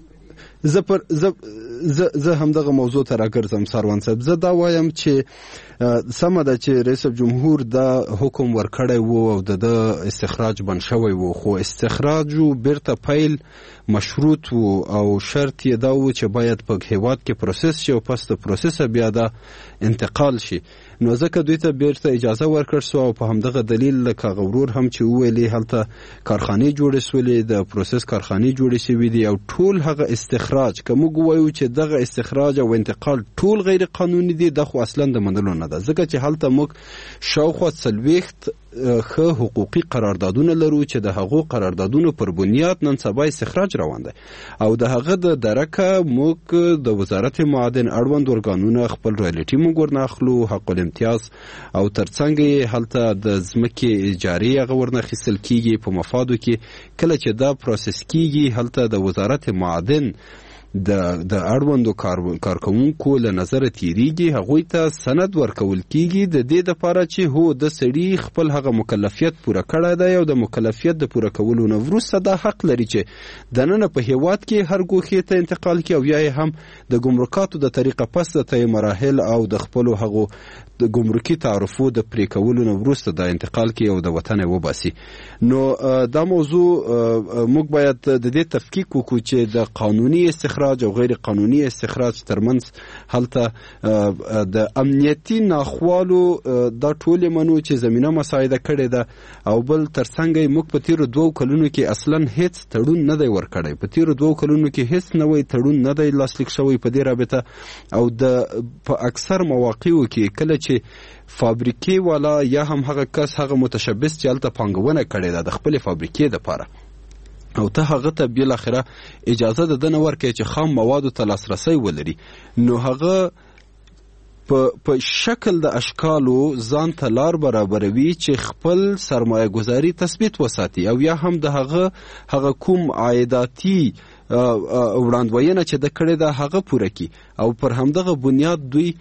Speaker 9: زه پر زه زه هم دغه موضوع ته راګرځم سروان صاحب. زه دا وایم چې سمه ده چې رئیس جمهور دا حکم ورکړی وو او د استخراج بند شوی وو، خو استخراج بیرته پیل مشروط وو او شرط یې دا وو چې باید په هیواد کې پروسس شي او پس د پروسس بیا دا انتقال شي. نو ځکه دوی ته بیرته اجازه ورکړ سو او په همدغه دلیل لکه غورور هم چې ویلې هلته کارخانې جوړې سولې، د پروسس کارخانې جوړې شوې دي او ټول هغه استخراج که موږ وایو چې دغه استخراج او انتقال ټول غیر قانوني دي، دا خو اصلا د منلو نه ده، ځکه چې هلته موږ شاوخوا څلوېښت ښه حقوقي قراردادونه لرو چې د هغو قراردادونو پر بنیاد نن سبا استخراج روان دی او د هغه د درکه موږ د وزارت معدن اړوند ارګانونه خپل رایلټي موږ ورناخلو، حق الامتیاز او ترڅنګ یې هلته د ځمکې اجارې هغه ورناخیستل کیږي په مفادو کې. کله چې دا پروسس کیږي هلته د وزارت معدن د د اړوندو کارکوونکو له نظر تیریږي، هغوی ته سند ورکول کیږي د دې لپاره چې هو د سړي خپل هغه مکلفیت پوره کړی دی او د مکلفیت د پوره کولو نه وروسته دا حق لري چې دننه په هیواد کې هر ګوښې ته انتقال کړي او یا هم د ګمرکاتو د طریقه پس د طی مراحل او د خپلو هغو د ګمرکي تعرفو د پرې کولو نه وروسته د انتقال کړي او د وطن یې وباسي. نو دا موضوع موږ باید د دې تفکیک وکړو چې د قانوني استخراج او غیر قانوني استخراج ترمنځ هلته د امنیتي ناخوالو دا ټول منو چې زمينه مساعده کړې ده او بل ترڅنګ موږ په تیرو دوه کلونو کې اصلا هیڅ تړون نه دی ورکړی، په تیرو دوه کلونو کې هیڅ نوې تړون نه دی لاسلیک شوی په دې رابطه او د په اکثر مواقعو کې کله چې فابریکې والا یا هم هغه کس هغه متشبث چې هلته پانګونه کړې ده د خپل فابریکې دپاره او ته هغه ته بل اخره اجازه ده نه ورکړي چې خام موادو ته لاسرسی ولري، نو هغه په په شکل د اشکالو ځان ته لار برابروي چې خپل سرمایه گذاري تثبیت وساتي او یا هم د هغه هغه کوم عایداتي وړاندوینه چې د کړې ده هغه پوره کړي او پر همدغه بنیاد دوی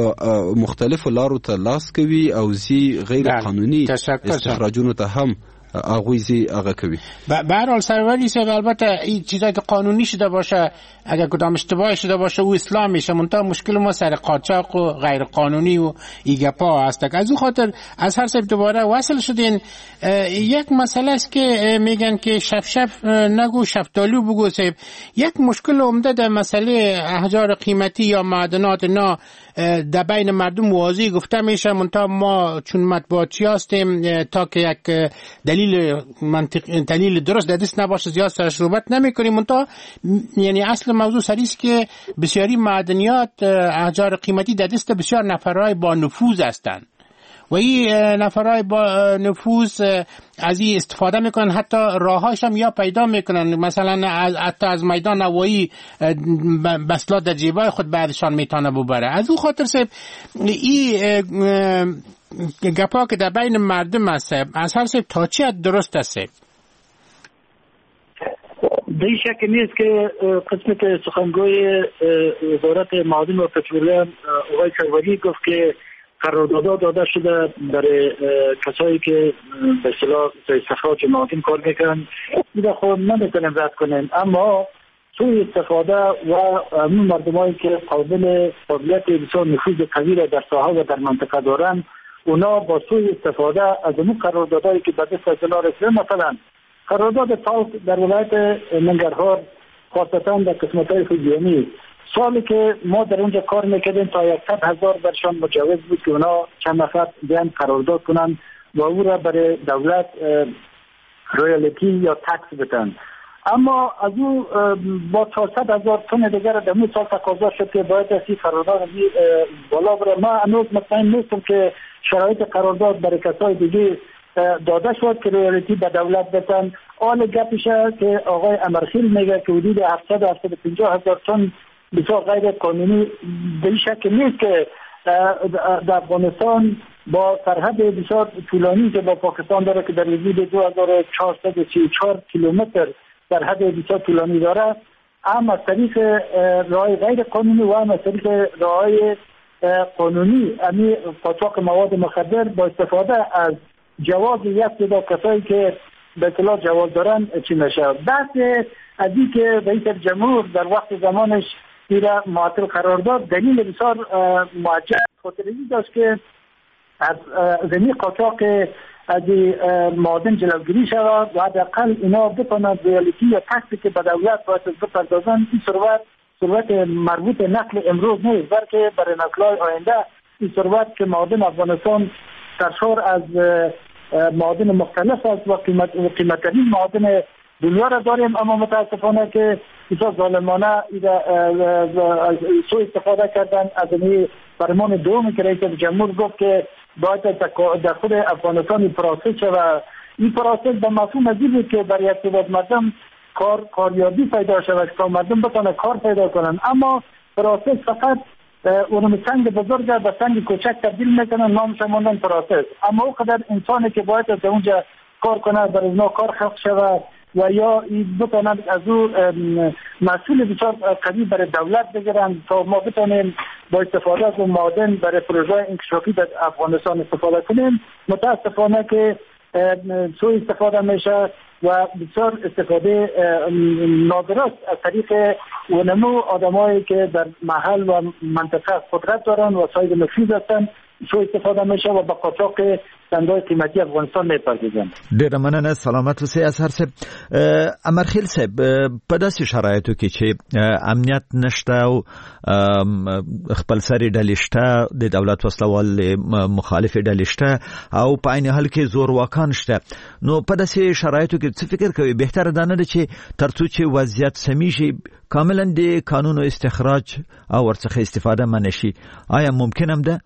Speaker 9: مختلف لارو ته لاس کوي او زی غیر قانوني استخراجونو ته هم آغوزی آغا کوي.
Speaker 8: به هر حال سروری صاحب البته این چیزایی که قانونی شده باشه اگر کدام اشتباهی شده باشه او اسلام میشه، منتها مشکل ما سر قاچاق و غیر قانونی و ایگپا هست. از اون خاطر از هر سب دوباره وصل شدین. یک مسئله است که میگن که شف شف نگو شفتالو بگو صاحب. یک مشکل عمده در مسئله احجار قیمتی یا معدنات نا در بین مردم واضح گفته میشه، منتها ما چون مطبوعاتی هستیم تا که یک دلیل منطق دلیل درست در دست نباشه زیاد سرش صحبت نمیکنیم. منتها یعنی اصل موضوع سریست که بسیاری معدنیات احجار قیمتی در دست بسیار نفرهای با نفوذ هستند و این نفرهای با نفوذ از این استفاده میکنن، حتی راهاش هم یا پیدا میکنن، مثلا حتی از میدان نوایی بسلا در جیبای خود بعدشان میتونه ببره. از اون خاطر سب این گپا که در بین مردم هست از هر سب تا چی درست هست؟
Speaker 11: در شک نیست که قسمت سخنگوی وزارت معادن و پترولیم آقای سروری گفت که قراردادها داده شده برای کسایی که به اصطلاح استخراج معادن کار میکنن. دیگه خب نمیتونیم رد کنیم، اما سوء استفاده و همون مردمایی که قابل قابلیت بسیار نفوذ قوی در ساحه و در منطقه دارن، اونا با سوء استفاده از اون قراردادهایی که به دست اصطلاح رسیده، مثلا قرارداد تاوت در ولایت ننگرهار خاصتا در قسمت‌های فوجیانی، سالی که ما در اونجا کار میکردیم تا صد هزار برشان مجوز بود که اونا چند نفر بیان قرارداد کنن و او را برای دولت رویالتی یا تکس بدن. اما از او با چهارصد هزار تن دیگر در مو سال تقاضا شد که باید اسی قرارداد بالا بره. ما هنوز مطمئن نیستم که شرایط قرارداد برای کسای دیگه داده شد که رویالتی به دولت بدن. آل گپشه که آقای امرخیل میگه که حدود هفتصد هفتصد و پنجاه هزار تن بسیار غیر قانونی. به شک نیست که در افغانستان با سرحد بسیار طولانی که با پاکستان داره که در حدود دو هزار و چهارصد و سی و چهار کیلومتر سرحد بسیار طولانی داره، هم از طریق راه غیر قانونی و هم از طریق راه قانونی امی قاچاق مواد مخدر با استفاده از جواز یک تعداد کسایی که به اطلاع جواز دارن چی نشه. بحث از این که رئیس جمهور در وقت زمانش ایرا معطل قرار داد دلیل بسیار معجب خاطری داشت که از زمین قاچاق از معادن جلوگیری شود و حداقل اینا بتونن رویالتی یا تکسی که به دولت باید بپردازن. این ثروت ثروت مربوط نقل امروز نیست بلکه برای نسل‌های آینده. این ثروت که معادن افغانستان سرشار از معادن مختلف است و قیمت قیمت‌ترین معادن دنیا را داریم، اما متاسفانه که بسیار ظالمانه سوء استفاده کردن از این فرمان دومی که رئیس جمهور گفت که باید در خود افغانستان پروسس شود. این پروسس به مفهوم ازی بود که برای یک تعداد مردم کار کاریابی پیدا شود که مردم بتونه کار پیدا کنن، اما پروسس فقط اونم سنگ بزرگ به سنگ کوچک تبدیل میکنن، نامش ماندن پروسس. اما او قدر انسانی که باید از اونجا کار کنه برای اونا کار خلق شود و یا این بتونن از او مسئول بسیار قوی برای دولت بگیرن تا ما بتونیم با استفاده از معادن برای پروژه انکشافی در افغانستان استفاده کنیم. متاسفانه که سوء استفاده میشه و بسیار استفاده نادرست از طریق اونمو آدمایی که در محل و منطقه قدرت دارن و صاحب نفوذ هستن سوء استفاده میشه و با قاچاق سنگ‌های قیمتی افغانستان میپردازن.
Speaker 1: ډیره مننه، سلامت اوسئ. اظهر صاحب، امرخیل صاحب، په داسې شرایطو کې چې امنیت نشته او خپل سری ډلې شته، د دولت وسلوال مخالف ډلې شته او په عین حال کې زور واکان شته، نو په داسې شرایطو کې څه فکر کوي بهتره ده نه چې ترڅو چې وضعیت سمی شي کاملا د قانون او استخراج او ورڅخه استفاده منع شي؟ آیا ممکن هم ده؟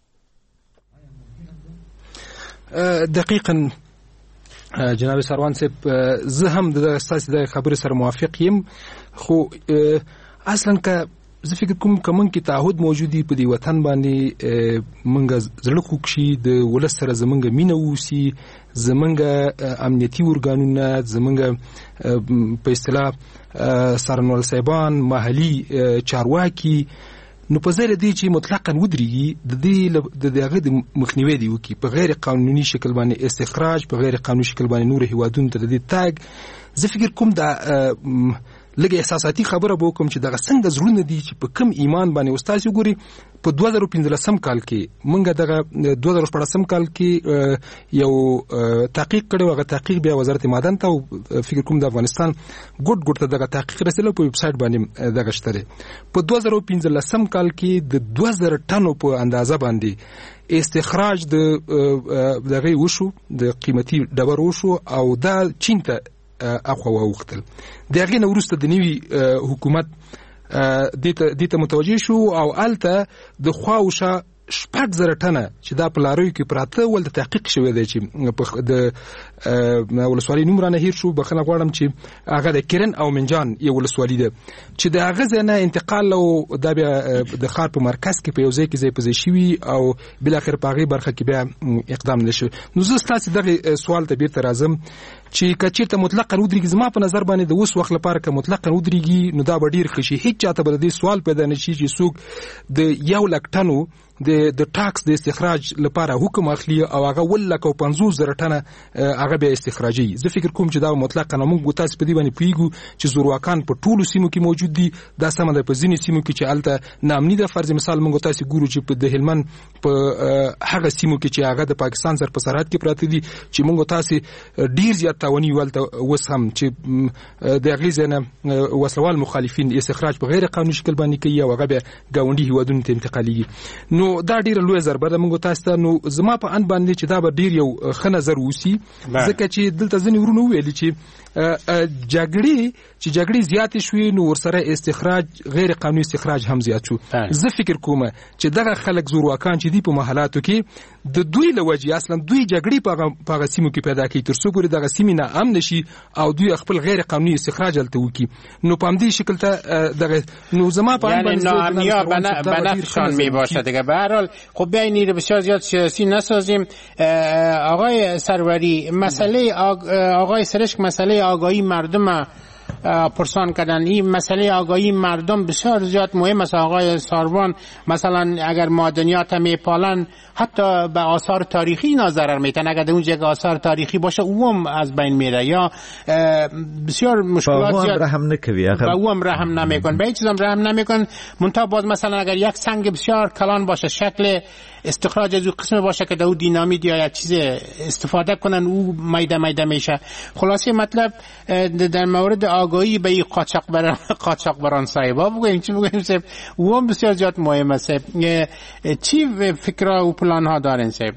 Speaker 10: دقیقاً جناب سروان صاحب، زه هم د اساس د خبرې سره موافق یم، خو اصلا که زه فکر کوم که مونږ کې تعهد موجودی په دې وطن باندې مونږ زړه خوږ شي، د ولس سره زمونږ مینه ووسي، زمونږ امنیتي ارګانونه، زمونږ په اصطلاح سرنوال صاحبان، محلي چارواکي نو په ځای دی چې مطلقاً ودرېږي د دې د هغه د مخنیوي دی وکړي په غیر قانوني شکل باندې استخراج، په غیر قانوني شکل باندې نور هیوادونو ته د دې تاګ. زه فکر کوم دا لږ احساساتي خبره به وکړم چې دغه څنګه زړونه دي چې په کم ایمان باندې استاد وګوري. په دوه زره پنځلسم کال کې مونږ دغه دوه زره شپږم کال کې یو تحقیق کړو. هغه تحقیق بیا وزارت معدن ته فکر کوم د افغانستان ګډ ګډ ته دغه تحقیق رسېدل په ویب سټ باندې دغه شته. په دوه زره پنځلسم کال کې د دوه زره ټنو په اندازه باندې استخراج د دغه وشو، د قیمتي ډبر وشو او دا چین ته اخوا وختل. د هغې نه وروسته د نوي حکومت دې ته متوجه شو او هلته د خواوشا شپږ زره ټنه چې دا په لاریو کې پراته ول د تحقیق شوی دی چې د ولسوالۍ نوم رانه هیر شو، بخښنه غواړم چې هغه د کرن او منجان یو ولسوالي ده چې د هغه ځای نه انتقال او دا بیا د ښار په مرکز کې په یو ځای کې ځای په ځای شوي او بالاخره په هغې برخه کې بیا اقدام نه شوی. نو زه ستاسې دغې سوال ته بیرته راځم چې که چېرته مطلقاً ودرېږي. زما په نظر باندې د اوس وخت لپاره که مطلقاً ودرېږي نو دا به ډېر ښه شي. هېڅ چاته به د دې سوال پیدا نه شي چې څوک د یو لک ټنو د د ټاکس د استخراج لپاره حکم اخلي او هغه ول لک او پنځوس زره ټنه هغه بیا استخراجي. زه فکر کوم چې دا مطلقاً موږ تاسو په دې باندې پوهېږو چې زورواکان په ټولو سیمو کې موجود دي. دا سمه ده په ځینې سیمو کې چې هلته ناامني ده. فرض مثال موږ تاسو ګورو چې په د هلمند په هغه سیمو کې چې هغه د پاکستان سره په سرحد کې پراته دي چې موږ تاسو ډېر زیات تاواني ولته اوس هم چې د هغې ځای نه وسلوال مخالفین استخراج په غیر قانوني شکل باندې کوي او هغه بیا ګاونډي هیوادونو ته انتقالېږي. نو دا ډیره لویه ضربه ده موږ تاسو ته. نو زما په ان باندې چې دا به ډیر یو ښه نظر وسی، ځکه چې دلته ځینې ورونه ویلي چې جګړې چې جګړې زیاتې شوې نو ورسره استخراج غیر قانوني استخراج هم زیات شو. زه فکر کوم چې دغه خلک زورواکان چې دي په محلاتو کې د دوی له وجې اصلا دوی جګړې په هغه سیمو کې پیدا کوي تر څو پورې دغه سیمې نه امن شي او دوی خپل غیر قانوني استخراج هلته وکړي. نو په همدې شکل ته دغه نو زما په ان باندې
Speaker 8: ناامنیا بنفشان می باشه دیگه. به هر حال خب بیاین این رو بسیار زیاد سیاسی نسازیم. آقای سروری، مسئله آقای سرشک مسئله آگاهی مردم پرسان کردن. این مسئله آگاهی مردم بسیار زیاد مهم است. آقای ساروان مثلا اگر معدنیات میپالن حتی به آثار تاریخی اینا ضرر میتن. اگر اون جگه آثار تاریخی باشه اوم از بین میره یا بسیار مشکلات زیاد
Speaker 1: رحم نکوي
Speaker 8: با اوم رحم نمیکن به هیچ چیزم رحم نمیکن. منتها باز مثلا اگر یک سنگ بسیار کلان باشه شکل استخراج از اون قسم باشه که دو دینامیت یا یک چیز استفاده کنن او میده میده میشه. خلاصه مطلب در مورد آگاهی به این قاچاق بران قاچاق بران صاحبا بگویم چی بگویم صاحب او هم بسیار زیاد مهم است. چی فکر و پلان ها دارین صاحب؟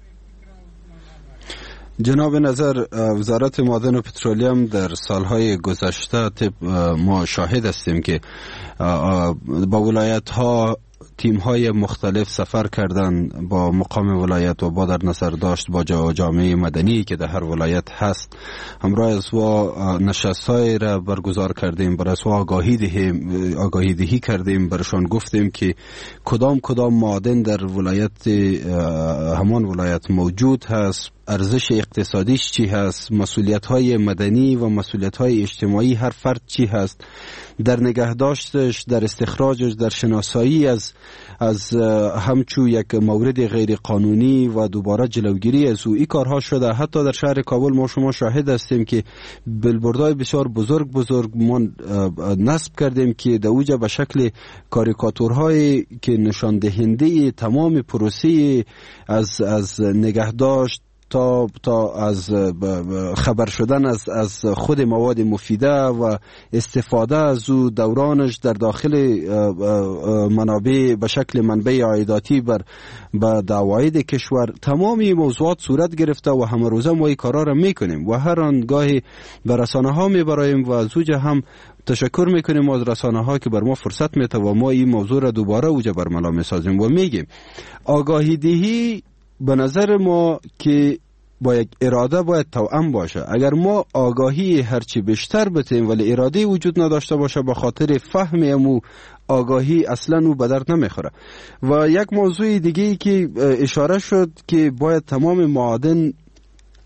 Speaker 9: جناب نظر، وزارت معدن و پترولیم در سالهای گذشته ما شاهد هستیم که با ولایت ها تیم های مختلف سفر کردن، با مقام ولایت و با در نظر داشت با جامعه مدنی که در هر ولایت هست همراه از و نشست های را برگزار کردیم، بر اساس آگاهی دهیم آگاهی دهی کردیم، برشان گفتیم که کدام کدام معدن در ولایت همان ولایت موجود هست، ارزش اقتصادیش چی هست، مسئولیت های مدنی و مسئولیت های اجتماعی هر فرد چی هست، در نگهداشتش، در استخراجش، در شناسایی از از همچو یک مورد غیر قانونی و دوباره جلوگیری از او. این کارها شده. حتی در شهر کابل ما شما شاهد هستیم که بلبوردهای بسیار بزرگ بزرگ ما نصب کردیم که در اوجه به شکل کاریکاتورهای که نشان دهنده تمام پروسه از از نگهداشت تا تا از خبر شدن از از خود مواد مفیده و استفاده از او، دورانش در داخل منابع به شکل منبع عایداتی بر به دواعید کشور، تمامی موضوعات صورت گرفته و همه روزه ما این کارا را میکنیم و هر آنگاهی به رسانه ها میبراییم و زوجه هم تشکر میکنیم از رسانه ها که بر ما فرصت میده و ما این موضوع را دوباره اوجه برملا میسازیم و میگیم آگاهی دهی به نظر ما که با یک اراده باید توأم باشه. اگر ما آگاهی هرچی بیشتر بتیم ولی اراده وجود نداشته باشه به خاطر فهم امو آگاهی اصلا او به درد نمیخوره. و یک موضوع دیگه ای که اشاره شد که باید تمام معادن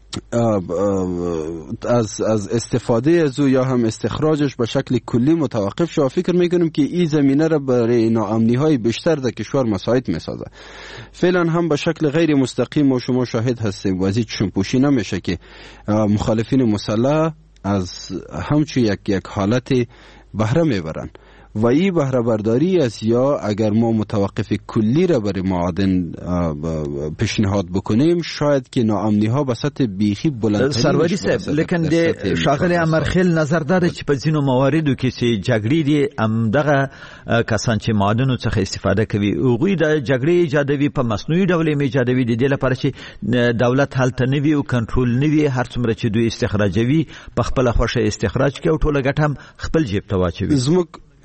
Speaker 9: از از استفاده از او یا هم استخراجش به شکل کلی متوقف شد. فکر میکنم که این زمینه را برای ناامنی های بیشتر در کشور مساعد میسازه. فعلا هم به شکل غیر مستقیم و شما شاهد هستیم و از هیچ چشم‌پوشی نمیشه که مخالفین مسلح از همچون یک یک حالت بهره میبرن و این بهره برداری است، یا اگر ما متوقف کلی را برای معادن پیشنهاد بکنیم شاید که ناامنی ها به سطح بیخی بلندتری
Speaker 1: سروری صاحب، لیکن د شاغلی امرخیل نظر داره چې په ځینو مواردو کې چې جګړې دي همدغه کسان چې معادنو څخه استفاده کوي هغوی د جګړې ایجادوي په مصنوعي ډول یې ایجادوي د دې لپاره چې دولت هلته نه وي او کنټرول نه وي، هر څومره چې دوی استخراجوي په خپله خوښه استخراج کوي او ټوله ګټه هم خپل جیب ته واچوي.
Speaker 9: زموږ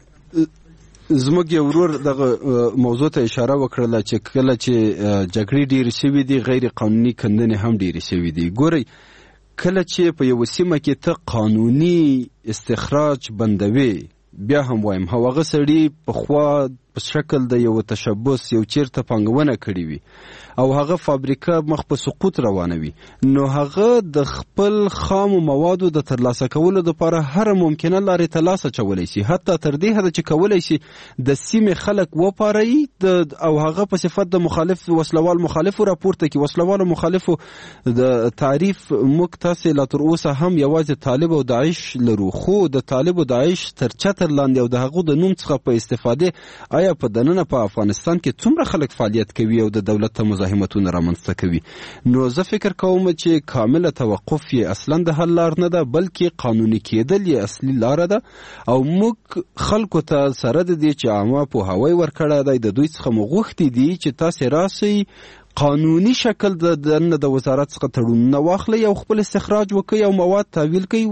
Speaker 9: زموږ یو ورور دغه موضوع ته اشاره وکړله چې کله چې جګړې ډېرې شوي دي غیر قانوني کندنې هم ډېرې شوي دي. ګورئ، کله چې په یو سیمه کې ته قانوني استخراج بندوي، بیا هم وایم هغه سړي پخوا په شکل د یو تشبث یو چیرته پانګونه کړې وي او هغه فابریکه مخ په سقوط روانوي، نو هغه د خپل خام موادو د ترلاسه کولو لپاره هر ممکنه لارې ترلاسه چولای شي، حتی تر دې حده چې کولای شي د سیمې خلک وپاروي او هغه په صفت د مخالف وسلوال مخالفو راپورته کې وسلوال مخالفو د تعریف موږ تاسې لا تر اوسه هم یوازې طالب او داعش لرو، خو د طالب او داعش تر چتر لاندې او د هغو د نوم څخه په استفاده آیا په دننه په افغانستان کې څومره خلک فعالیت کوي او د دولت ته مزاحمتونه رامنځته کوي. نو زه فکر کوم چې کامله توقف یې اصلا د حل لار نه ده، بلکې قانوني کېدل یې اصلي لاره ده او موږ خلکو ته سره د دې چې عامه پوهاوی ورکړی دی د دوی څخه مو غوښتي دي چې تاسې راسئ قانوني شکل د دننه د وزارت څخه تړونونه واخلئ او خپل استخراج وکړئ او مواد تحویل کړئ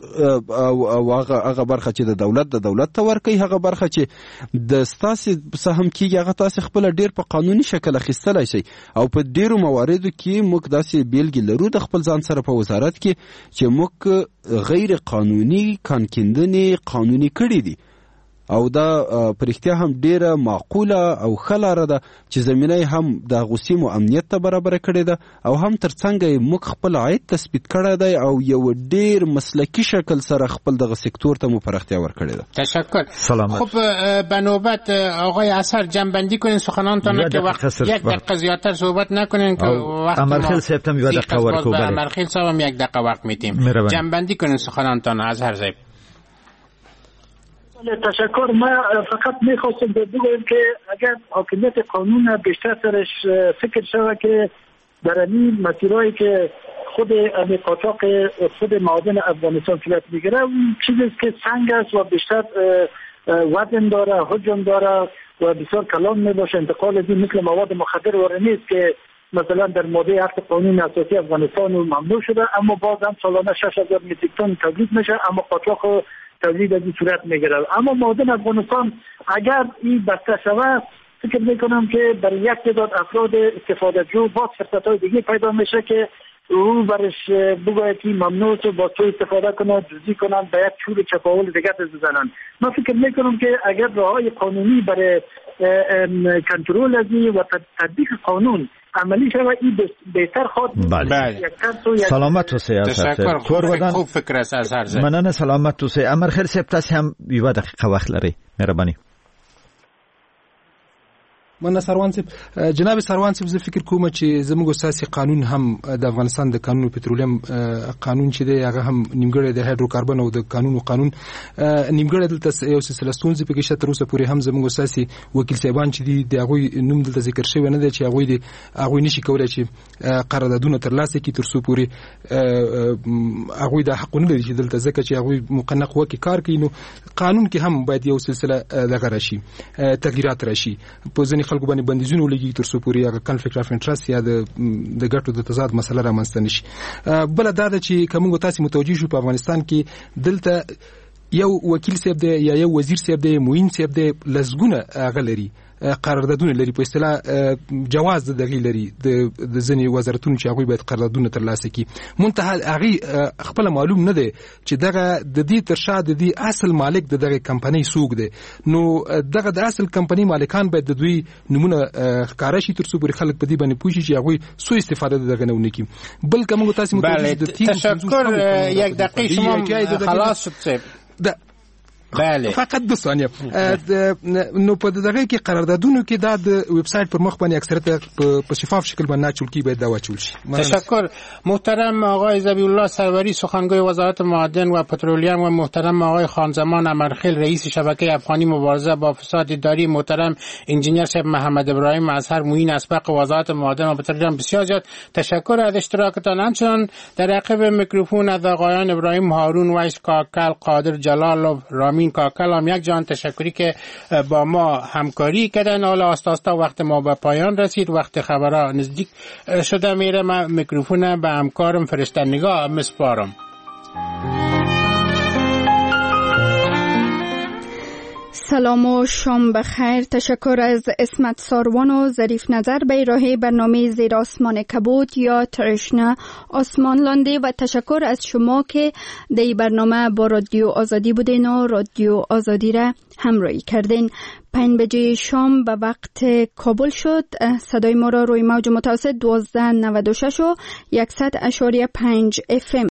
Speaker 9: او هغه برخه چې د دولت د دولت ته ورکړئ، هغه برخه چې د ستاسې سهم کېږي هغه تاسې خپله ډېر په قانوني شکل اخیستلی شئ. او په ډېرو مواردو کې موږ داسې بیلګې لرو د خپل ځان سره په وزارت کې چې موږ غیر قانوني کان کیندنې قانوني کړي دي او دا پرختیا هم ډیره معقوله او ښه لاره ده چې زمینه هم د هغو سیمو امنیت ته برابره کړې ده او هم ترڅنګ یې موږ خپل عاید تثبیت کړی دی او یو ډیر مسلکي شکل سره خپل دغه سکتور ته مو پراختیا ورکړې ده.
Speaker 8: تشکر.
Speaker 1: سلامت.
Speaker 8: خب به نوبت آقای اثر جنبندی کنین سخنانتان که وقت یک دقیقه زیادتر صحبت نکنین که وقت
Speaker 1: امرخیل صاحب تم یاد دقیقه ورکو. بله
Speaker 8: امرخیل صاحب هم یک دقیقه وقت میتیم. جنبندی کنین سخنانتان اظهر صاحب.
Speaker 11: تشکر. ما فقط میخواستم بگویم که اگر حاکمیت قانون بیشتر سرش فکر شود که در این مسیرهایی که خود قاچاق خود معادن افغانستان صورت میگیره اون چیزی که سنگ است و بیشتر وزن داره، حجم داره و بسیار کلان میباشه. انتقال دی مثل مواد مخدر واره نیست که مثلا در ماده هفت قانون اساسی افغانستان ممنوع شده اما باز هم سالانه شش هزار متریک تن تولید میشه اما قاچاق تولید از این صورت میگیره. اما معادن افغانستان اگر این بسته شود فکر میکنم که برای یک تعداد افراد استفاده جو باز فرصت‌های دیگه پیدا میشه که او برش بگوید که ممنوع تو با تو استفاده کنه، جزئی کنن، به یک چوب چپاول دیگه بزنن. من فکر میکنم که اگر راههای قانونی برای کنترل از و تطبیق قانون عملی شود این بهتر خواهد.
Speaker 1: بله. سلامت و سیاست.
Speaker 8: خوب فکر است از هر جای.
Speaker 1: مننه. سلامت و سی. امرخیل صاحب تاسو هم یو دقیقه وخت لري. مهرباني.
Speaker 10: من سروان صاحب جناب سروان صاحب زه فکر کوم چې زموږ اساسي قانون هم د افغانستان د قانون پټرولیم قانون چې دی هغه هم نیمګړی د هایدروکاربن او د قانون او قانون نیمګړی دلته یو سلسله ستونزې پکې شته. تر اوسه پورې هم زموږ اساسي وکیل صاحبان چې دي د هغوی نوم دلته ذکر شوی نه دی چې هغوی د هغوی نشي کولای چې قراردادونه ترلاسه کړي تر څو پورې هغوی د حق نه لري چې دلته ځکه چې هغوی مقننه قوه کې کار کوي. نو قانون کې هم باید یو سلسله دغه راشي تغییرات راشي په ځینې خلکو باندې بندیزونه ولګي تر څو پورې هغه کنفلیکټ اف انټرست یا د د ګټو د تضاد مسله رامنځته نشي. بل دا ده چې کومه تاسو متوجي شو په افغانستان کې دلته یو وکیل صاحب دی یا یو وزیر صاحب دی معین صاحب دی لزګونه هغه لري قراردادونه لري په اصطلاح جواز د دغې لري د ځینې وزارتونو چې هغوی باید قراردادونه ترلاسه کړي. منتها هغې خپله معلوم نه دی چې دغه د دې تر شا د دې اصل مالک د دغه کمپنۍ څوک دی. نو دغه د اصل کمپنۍ مالکان باید د دوی نومونه ښکاره شي تر څو پورې خلک په دې باندې پوه شي چې هغوی سوء استفاده د دغه نه ونه کړي. بل که موږ تاسې
Speaker 8: بله تشکر. یک دقیقه شما خلاص شد صاحب.
Speaker 10: بله فقط دو ثانیه. نو په دغه کې قراردادونو کې دا د ویب سایت پر مخ باندې اکثریت په شفاف شکل باندې چول کی باید دا واچول شي.
Speaker 8: تشکر. محترم آقای ذبیح الله سروری سخنگوی وزارت معادن و پترولیوم و محترم آقای خانزمان امرخیل رئیس شبکه افغانی مبارزه با فساد اداری، محترم انجینیر صاحب محمد ابراهیم اظهر معین اسبق وزارت معادن و پترولیوم، بسیار زیاد تشکر از اشتراکتان. همچنان در عقب میکروفون از آقایان ابراهیم هارون، ویس کاکل، قادر جلالov، رامین کاکل هم یک جان تشکری که با ما همکاری کردن. حالا آستا آستا وقت ما به پایان رسید، وقت خبرها نزدیک شده میره. من میکروفون به همکارم فرشته نگاه مسپارم.
Speaker 17: سلام و شام بخیر. تشکر از اسمت ساروان و ظریف نظر به ارائه برنامه زیر آسمان کبود یا ترشنه آسمان لانده و تشکر از شما که در برنامه با رادیو آزادی بودین و رادیو آزادی را همراهی کردین. پنج بجه شام به وقت کابل شد. صدای ما را روی موج متوسط دوازده نود و شش و صد و یک اشاری پنج اف ام